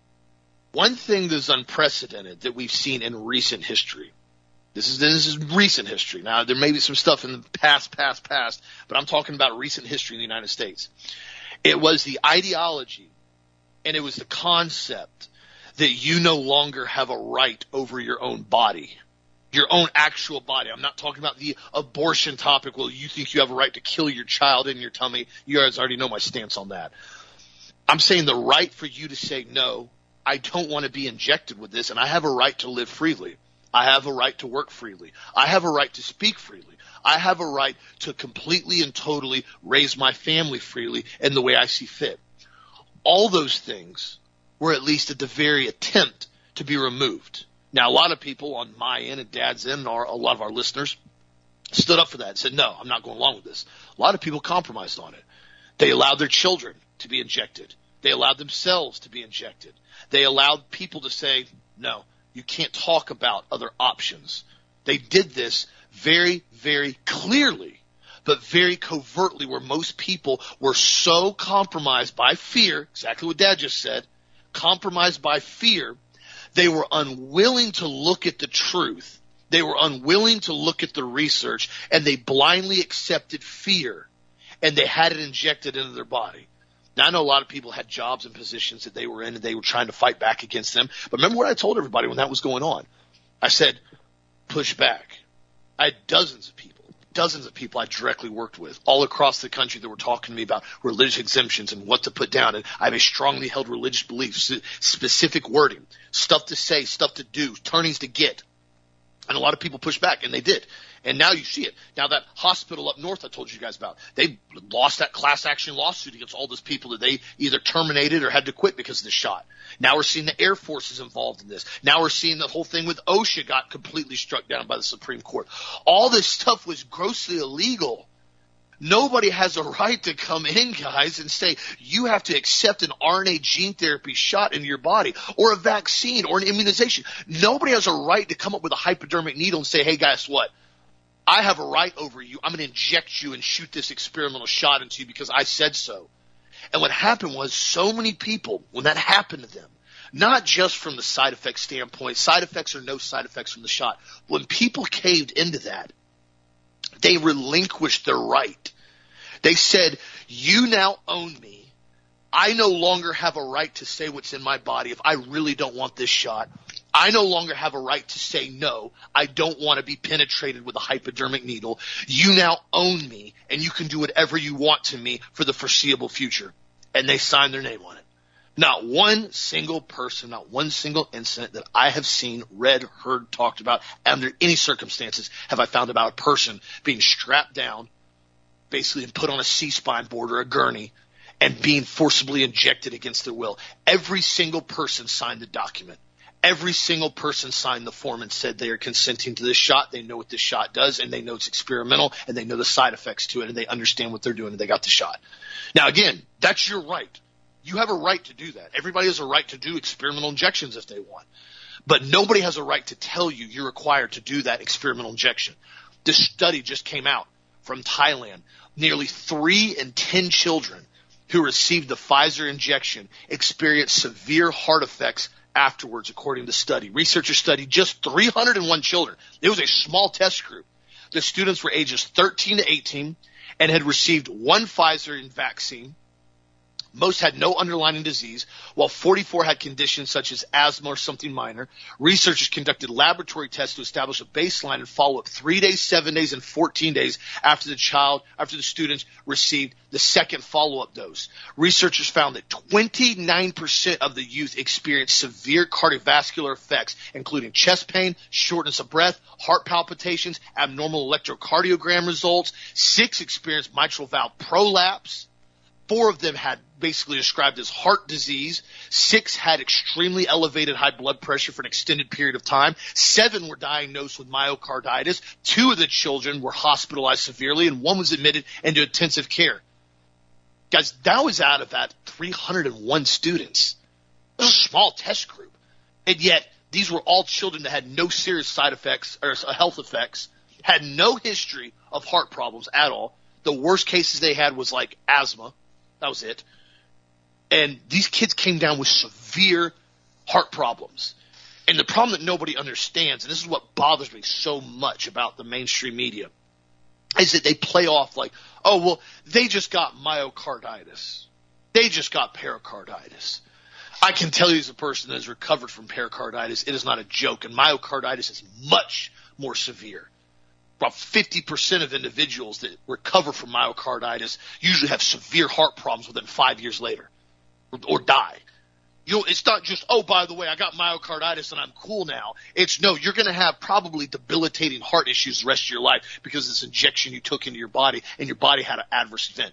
One thing that's unprecedented that we've seen in recent history, this is, this is recent history. Now, there may be some stuff in the past, past, past, but I'm talking about recent history in the United States. It was the ideology and it was the concept that you no longer have a right over your own body, your own actual body. I'm not talking about the abortion topic. Well, you think you have a right to kill your child in your tummy. You guys already know my stance on that. I'm saying the right for you to say, no, I don't want to be injected with this, and I have a right to live freely. I have a right to work freely. I have a right to speak freely. I have a right to completely and totally raise my family freely in the way I see fit. All those things were at least at the very attempt to be removed. Now, a lot of people on my end and Dad's end, or a lot of our listeners, stood up for that and said, no, I'm not going along with this. A lot of people compromised on it. They allowed their children to be injected. They allowed themselves to be injected. They allowed people to say, no, you can't talk about other options. They did this very, very clearly, but very covertly, where most people were so compromised by fear, exactly what Dad just said, compromised by fear, they were unwilling to look at the truth. They were unwilling to look at the research, and they blindly accepted fear, and they had it injected into their body. Now, I know a lot of people had jobs and positions that they were in, and they were trying to fight back against them. But remember what I told everybody when that was going on? I said, push back. I had dozens of people, dozens of people I directly worked with all across the country that were talking to me about religious exemptions and what to put down. And I have a strongly held religious belief, specific wording, stuff to say, stuff to do, turnings to get. And a lot of people pushed back, and they did. And now you see it. Now that hospital up north I told you guys about, they lost that class action lawsuit against all those people that they either terminated or had to quit because of the shot. Now we're seeing the Air Force is involved in this. Now we're seeing the whole thing with OSHA got completely struck down by the Supreme Court. All this stuff was grossly illegal. Nobody has a right to come in, guys, and say you have to accept an R N A gene therapy shot into your body or a vaccine or an immunization. Nobody has a right to come up with a hypodermic needle and say, hey, guys, what? I have a right over you. I'm going to inject you and shoot this experimental shot into you because I said so. And what happened was so many people, when that happened to them, not just from the side effect standpoint, side effects or no side effects from the shot, when people caved into that, they relinquished their right. They said, you now own me. I no longer have a right to say what's in my body if I really don't want this shot. I no longer have a right to say no. I don't want to be penetrated with a hypodermic needle. You now own me, and you can do whatever you want to me for the foreseeable future. And they signed their name on it. Not one single person, not one single incident that I have seen, read, heard, talked about, under any circumstances have I found about a person being strapped down, basically and put on a C-spine board or a gurney, and being forcibly injected against their will. Every single person signed the document. Every single person signed the form and said they are consenting to this shot. They know what this shot does, and they know it's experimental, and they know the side effects to it, and they understand what they're doing, and they got the shot. Now, again, that's your right. You have a right to do that. Everybody has a right to do experimental injections if they want. But nobody has a right to tell you you're required to do that experimental injection. This study just came out from Thailand. Nearly three in ten children who received the Pfizer injection experienced severe heart effects afterwards, according to the study. Researchers studied just three hundred one children. It was a small test group. The students were ages thirteen to eighteen and had received one Pfizer vaccine. Most had no underlying disease, while forty-four had conditions such as asthma or something minor. Researchers conducted laboratory tests to establish a baseline and follow up three days, seven days, and fourteen days after the child, after the students received the second follow-up dose. Researchers found that twenty-nine percent of the youth experienced severe cardiovascular effects, including chest pain, shortness of breath, heart palpitations, abnormal electrocardiogram results. Six experienced mitral valve prolapse. Four of them had basically described as heart disease. Six had extremely elevated high blood pressure for an extended period of time. Seven were diagnosed with myocarditis. Two of the children were hospitalized severely, and one was admitted into intensive care. Guys, that was out of that three hundred one students. It was a small test group. And yet, these were all children that had no serious side effects or health effects, had no history of heart problems at all. The worst cases they had was like asthma. That was it. And these kids came down with severe heart problems. And the problem that nobody understands, and this is what bothers me so much about the mainstream media, is that they play off like, oh, well, they just got myocarditis. They just got pericarditis. I can tell you as a person that has recovered from pericarditis, it is not a joke. And myocarditis is much more severe. About fifty percent of individuals that recover from myocarditis usually have severe heart problems within five years later or, or die. You know, it's not just, oh, by the way, I got myocarditis and I'm cool now. It's no, you're going to have probably debilitating heart issues the rest of your life because of this injection you took into your body and your body had an adverse event.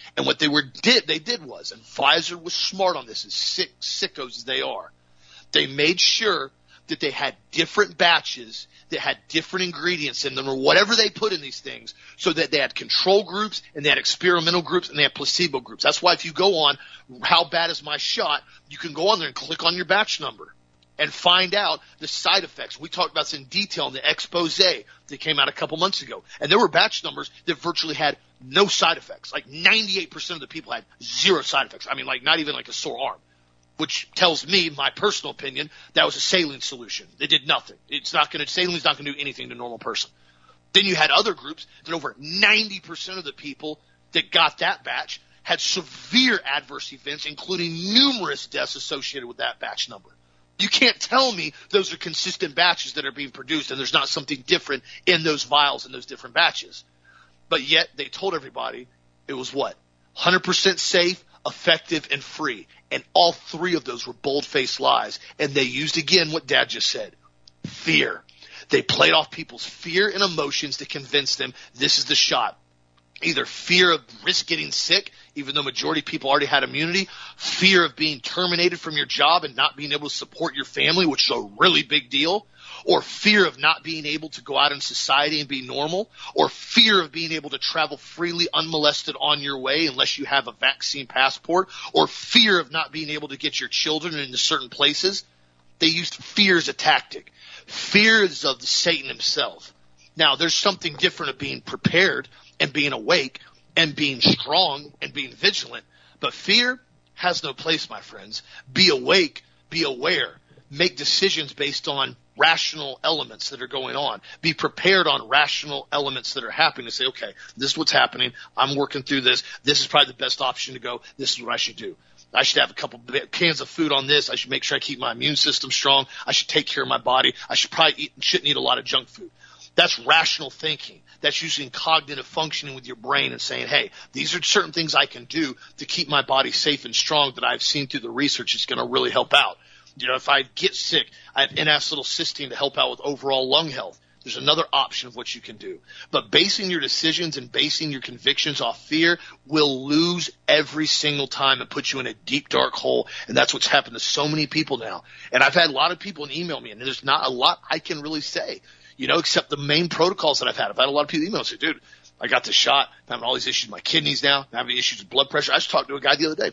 And what they were did they did was, and Pfizer was smart on this, as sick sickos as they are, they made sure that they had different batches that had different ingredients in them or whatever they put in these things, so that they had control groups and they had experimental groups and they had placebo groups. That's why if you go on How Bad Is My Shot, you can go on there and click on your batch number and find out the side effects. We talked about this in detail in the expose that came out a couple months ago. And there were batch numbers that virtually had no side effects. Like ninety-eight percent of the people had zero side effects. I mean, like not even like a sore arm, which tells me, my personal opinion, that was a saline solution. It did nothing. It's not going to, saline's not going to do anything to a normal person. Then you had other groups that over ninety percent of the people that got that batch had severe adverse events, including numerous deaths associated with that batch number. You can't tell me those are consistent batches that are being produced and there's not something different in those vials in those different batches. But yet they told everybody it was what? one hundred percent safe, effective, and free. And all three of those were bold-faced lies. And they used, again, what Dad just said, fear. They played off people's fear and emotions to convince them this is the shot. Either fear of risk getting sick, even though majority of people already had immunity, fear of being terminated from your job and not being able to support your family, which is a really big deal, or fear of not being able to go out in society and be normal, or fear of being able to travel freely unmolested on your way unless you have a vaccine passport, or fear of not being able to get your children into certain places. They used fear as a tactic. Fear is of Satan himself. Now, there's something different of being prepared and being awake and being strong and being vigilant. But fear has no place, my friends. Be awake, be aware, make decisions based on rational elements that are going on. Be prepared on rational elements that are happening to say, okay, this is what's happening. I'm working through this. This is probably the best option to go. This is what I should do. I should have a couple cans of food on this. I should make sure I keep my immune system strong. I should take care of my body. I should probably eat, shouldn't eat a lot of junk food. That's rational thinking. That's using cognitive functioning with your brain and saying, hey, these are certain things I can do to keep my body safe and strong that I've seen through the research is going to really help out. You know, if I get sick, I have N-acetylcysteine to help out with overall lung health. There's another option of what you can do. But basing your decisions and basing your convictions off fear will lose every single time and put you in a deep, dark hole. And that's what's happened to so many people now. And I've had a lot of people email me, and there's not a lot I can really say, you know, except the main protocols that I've had. I've had a lot of people email and say, dude, I got this shot. I'm having all these issues with my kidneys now. I'm having issues with blood pressure. I just talked to a guy the other day,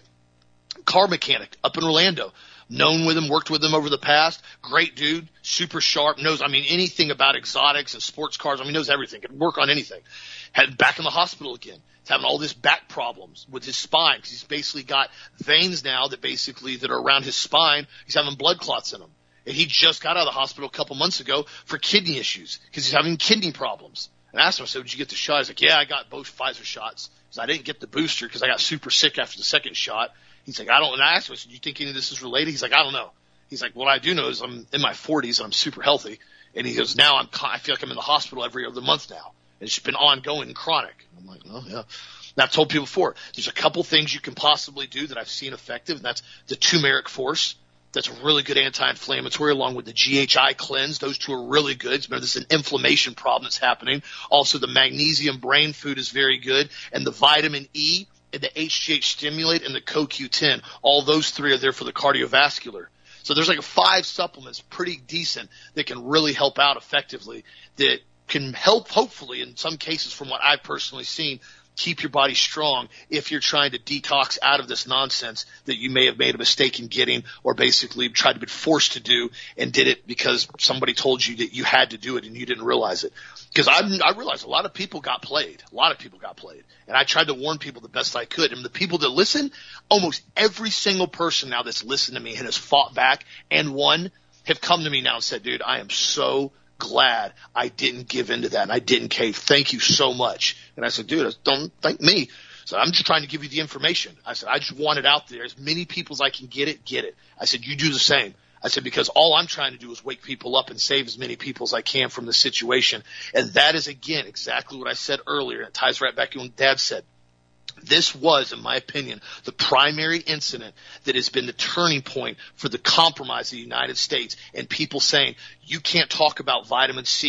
car mechanic up in Orlando. Known with him, worked with him over the past. Great dude, super sharp, knows, I mean, anything about exotics and sports cars. I mean, knows everything, can work on anything. Had back in the hospital again. He's having all this back problems with his spine because he's basically got veins now that basically that are around his spine. He's having blood clots in them. And he just got out of the hospital a couple months ago for kidney issues because he's having kidney problems. And I asked him, I said, did you get the shot? He's like, yeah, I got both Pfizer shots. Because I didn't get the booster because I got super sick after the second shot. He's like, I don't, and I asked him, I said, do you think any of this is related? He's like, I don't know. He's like, what I do know is I'm in my forties and I'm super healthy. And he goes, now I'm, I feel like I'm in the hospital every other month now. And it's been ongoing and chronic. I'm like, oh, yeah. And I've told people before, there's a couple things you can possibly do that I've seen effective, and that's the turmeric force. That's a really good anti-inflammatory, along with the G H I cleanse. Those two are really good. Remember, this is an inflammation problem that's happening. Also, the magnesium brain food is very good. And the vitamin E, and the H G H stimulate, and the C O Q ten. All those three are there for the cardiovascular. So there's like five supplements, pretty decent, that can really help out effectively, that can help, hopefully, in some cases from what I've personally seen, keep your body strong if you're trying to detox out of this nonsense that you may have made a mistake in getting, or basically tried to be forced to do and did it because somebody told you that you had to do it and you didn't realize it. Because I, I realized a lot of people got played. A lot of people got played. And I tried to warn people the best I could. And the people that listen, almost every single person now that's listened to me and has fought back and won have come to me now and said, dude, I am so glad I didn't give into that and I didn't cave. Thank you so much. And I said, dude, don't thank me. So I'm just trying to give you the information. I said, I just want it out there. As many people as I can get it, get it. I said, you do the same. I said, because all I'm trying to do is wake people up and save as many people as I can from the situation. And that is, again, exactly what I said earlier. It ties right back to what Dad said. This was, in my opinion, the primary incident that has been the turning point for the compromise of the United States and people saying, you can't talk about vitamin C.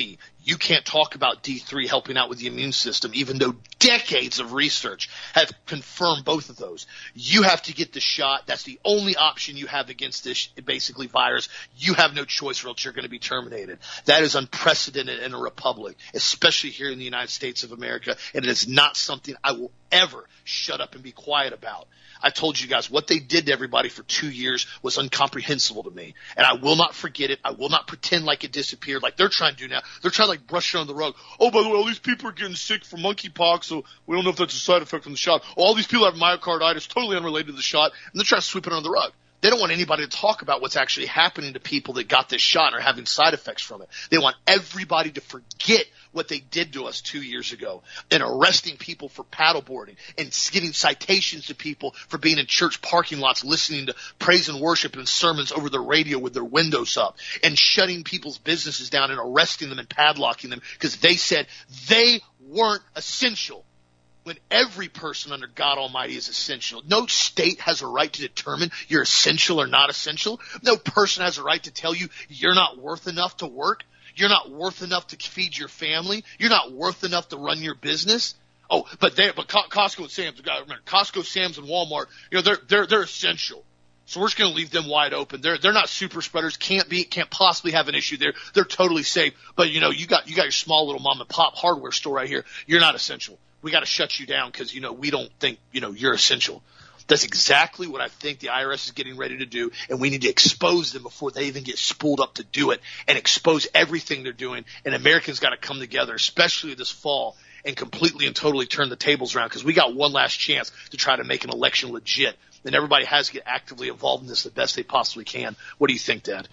You can't talk about D three helping out with the immune system, even though decades of research have confirmed both of those. You have to get the shot. That's the only option you have against this basically virus. You have no choice or else you're going to be terminated. That is unprecedented in a republic, especially here in the United States of America, and it is not something I will ever shut up and be quiet about. I told you guys what they did to everybody for two years was incomprehensible to me, and I will not forget it. I will not pretend like it disappeared like they're trying to do now. They're trying to like brush it under the rug. Oh, by the way, all these people are getting sick from monkeypox, so we don't know if that's a side effect from the shot. All these people have myocarditis, totally unrelated to the shot, and they're trying to sweep it under the rug. They don't want anybody to talk about what's actually happening to people that got this shot and are having side effects from it. They want everybody to forget what they did to us two years ago and arresting people for paddleboarding and getting citations to people for being in church parking lots listening to praise and worship and sermons over the radio with their windows up and shutting people's businesses down and arresting them and padlocking them because they said they weren't essential. When every person under God Almighty is essential. No state has a right to determine you're essential or not essential. No person has a right to tell you you're not worth enough to work. You're not worth enough to feed your family. You're not worth enough to run your business. Oh, but they, but Costco and Sam's, remember, Costco, Sam's, and Walmart, you know, they're they're they're essential. So we're just going to leave them wide open. They're they're not super spreaders. Can't be, can't possibly have an issue there. They're totally safe. But you know, you got you got your small little mom and pop hardware store right here. You're not essential. We got to shut you down because, you know, we don't think, you know, you're essential. That's exactly what I think the I R S is getting ready to do, and we need to expose them before they even get spooled up to do it and expose everything they're doing. And Americans got to come together, especially this fall, and completely and totally turn the tables around because we got one last chance to try to make an election legit. And everybody has to get actively involved in this the best they possibly can. What do you think, Dad?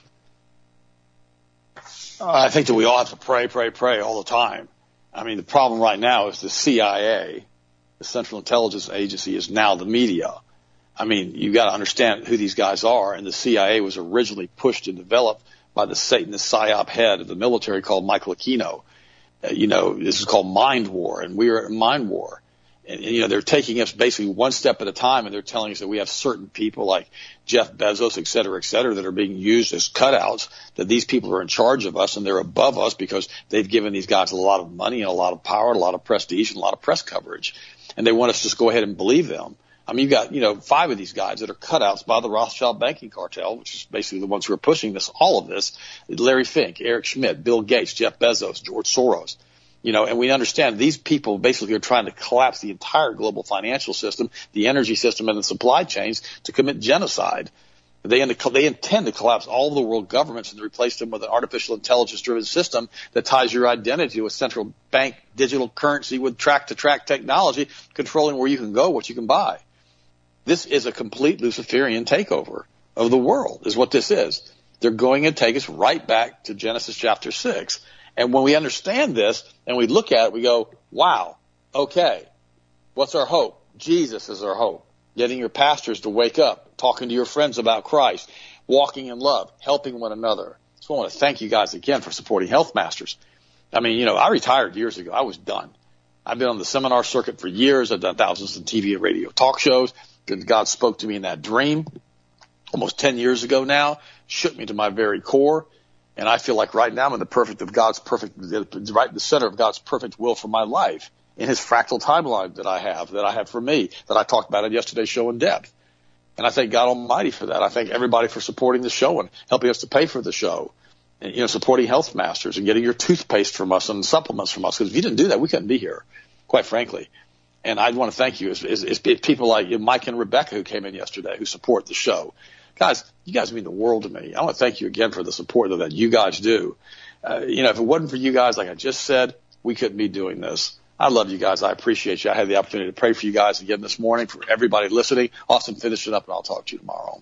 Uh, I think that we all have to pray, pray, pray all the time. I mean, the problem right now is the C I A, the Central Intelligence Agency, is now the media. I mean, you got to understand who these guys are. And the C I A was originally pushed and developed by the Satanist psyop head of the military called Michael Aquino. Uh, you know, this is called mind war, and we are at mind war. And, and, you know, they're taking us basically one step at a time, and they're telling us that we have certain people like Jeff Bezos, et cetera, et cetera, that are being used as cutouts, that these people are in charge of us and they're above us because they've given these guys a lot of money and a lot of power, a lot of prestige, and a lot of press coverage. And they want us to just go ahead and believe them. I mean, you've got, you know, five of these guys that are cutouts by the Rothschild banking cartel, which is basically the ones who are pushing this, all of this. Larry Fink, Eric Schmidt, Bill Gates, Jeff Bezos, George Soros. You know, and we understand these people basically are trying to collapse the entire global financial system, the energy system, and the supply chains to commit genocide. They, end to, they intend to collapse all of the world governments and replace them with an artificial intelligence-driven system that ties your identity to a central bank digital currency with track-to-track technology controlling where you can go, what you can buy. This is a complete Luciferian takeover of the world is what this is. They're going to take us right back to Genesis chapter six. And when we understand this and we look at it, we go, wow, okay, what's our hope? Jesus is our hope. Getting your pastors to wake up, talking to your friends about Christ, walking in love, helping one another. So I want to thank you guys again for supporting Health Masters. I mean, you know, I retired years ago. I was done. I've been on the seminar circuit for years. I've done thousands of T V and radio talk shows. God spoke to me in that dream almost ten years ago now, shook me to my very core. And I feel like right now I'm in the perfect of God's perfect, right in the center of God's perfect will for my life in his fractal timeline that I have, that I have for me, that I talked about in yesterday's show in depth. And I thank God Almighty for that. I thank everybody for supporting the show and helping us to pay for the show. And, you know, supporting Health Masters and getting your toothpaste from us and supplements from us. Because if you didn't do that, we couldn't be here, quite frankly. And I want to thank you. It's, it's, it's people like Mike and Rebecca who came in yesterday who support the show. Guys, you guys mean the world to me. I want to thank you again for the support that you guys do. Uh, you know, if it wasn't for you guys, like I just said, we couldn't be doing this. I love you guys. I appreciate you. I had the opportunity to pray for you guys again this morning, for everybody listening. Austin, finish it up, and I'll talk to you tomorrow.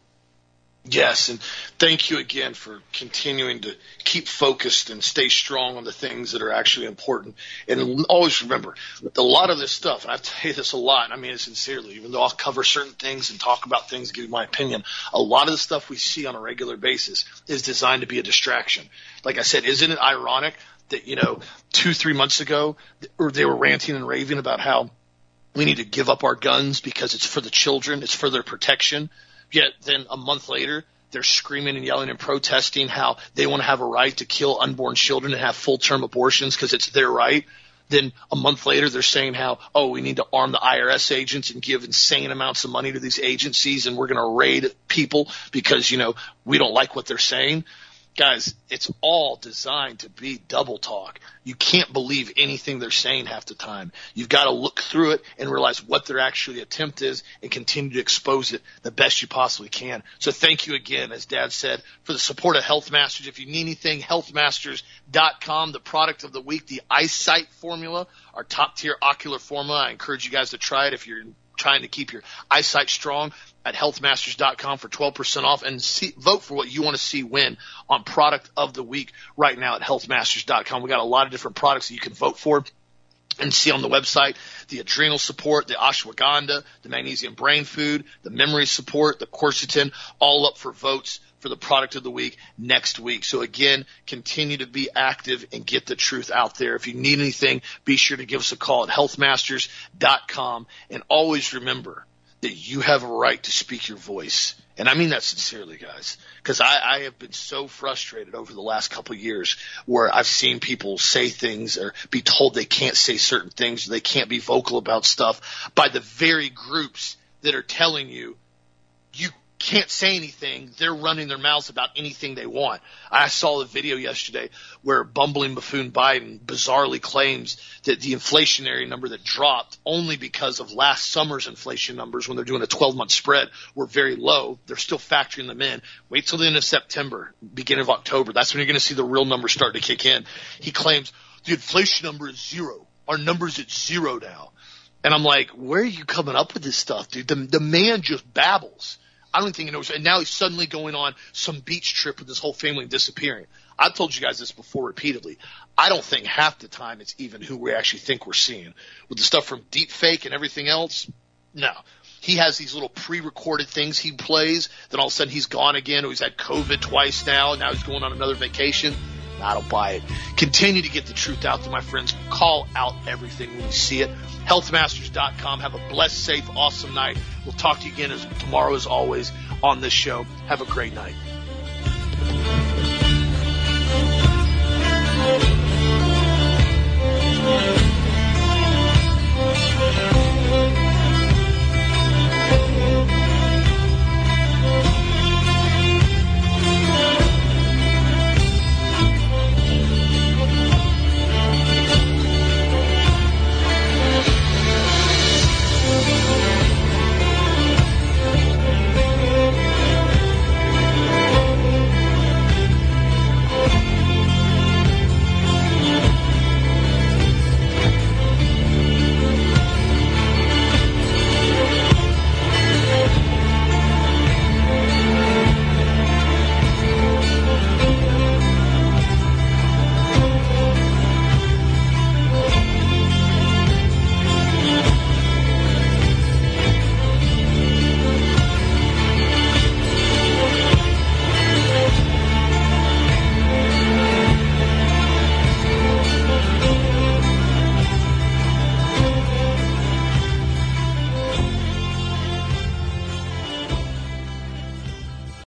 Yes, and thank you again for continuing to keep focused and stay strong on the things that are actually important. And always remember, a lot of this stuff, and I tell you this a lot, and I mean it sincerely, even though I'll cover certain things and talk about things, give you my opinion, a lot of the stuff we see on a regular basis is designed to be a distraction. Like I said, isn't it ironic that, you know, two, three months ago, or they were ranting and raving about how we need to give up our guns because it's for the children, it's for their protection. Yet then a month later, they're screaming and yelling and protesting how they want to have a right to kill unborn children and have full-term abortions because it's their right. Then a month later, they're saying how, oh, we need to arm the I R S agents and give insane amounts of money to these agencies, and we're going to raid people because, you know, we don't like what they're saying. Guys, it's all designed to be double talk. You can't believe anything they're saying half the time. You've got to look through it and realize what their actual attempt is and continue to expose it the best you possibly can. So thank you again, as Dad said, for the support of Health Masters. If you need anything, health masters dot com, the product of the week, the Eyesight formula, our top-tier ocular formula. I encourage you guys to try it if you're trying to keep your eyesight strong at health masters dot com for twelve percent off, and see, vote for what you want to see win on product of the week right now at health masters dot com. We got a lot of different products that you can vote for and see on the website: the adrenal support, the ashwagandha, the magnesium brain food, the memory support, the quercetin, all up for votes for the product of the week next week. So again, continue to be active and get the truth out there. If you need anything, be sure to give us a call at health masters dot com, and always remember that you have a right to speak your voice. And I mean that sincerely, guys, because I, I have been so frustrated over the last couple of years where I've seen people say things or be told they can't say certain things, or they can't be vocal about stuff by the very groups that are telling you you can't say anything. They're running their mouths about anything they want. I saw a video yesterday where bumbling buffoon Biden bizarrely claims that the inflationary number that dropped only because of last summer's inflation numbers, when they're doing a twelve-month spread, were very low. They're still factoring them in. Wait till the end of September, beginning of October. That's when you're going to see the real numbers start to kick in. He claims the inflation number is zero. Our number's at zero now. And I'm like, where are you coming up with this stuff, dude? The, the man just babbles. I don't think he knows. And now he's suddenly going on some beach trip with his whole family and disappearing. I've told you guys this before repeatedly. I don't think half the time it's even who we actually think we're seeing. With the stuff from deepfake and everything else, no. He has these little pre-recorded things he plays. Then all of a sudden he's gone again, or he's had COVID twice now, and now he's going on another vacation. I don't buy it. Continue to get the truth out to my friends. Call out everything when you see it. health masters dot com. Have a blessed, safe, awesome night. We'll talk to you again as tomorrow, as always, on this show. Have a great night.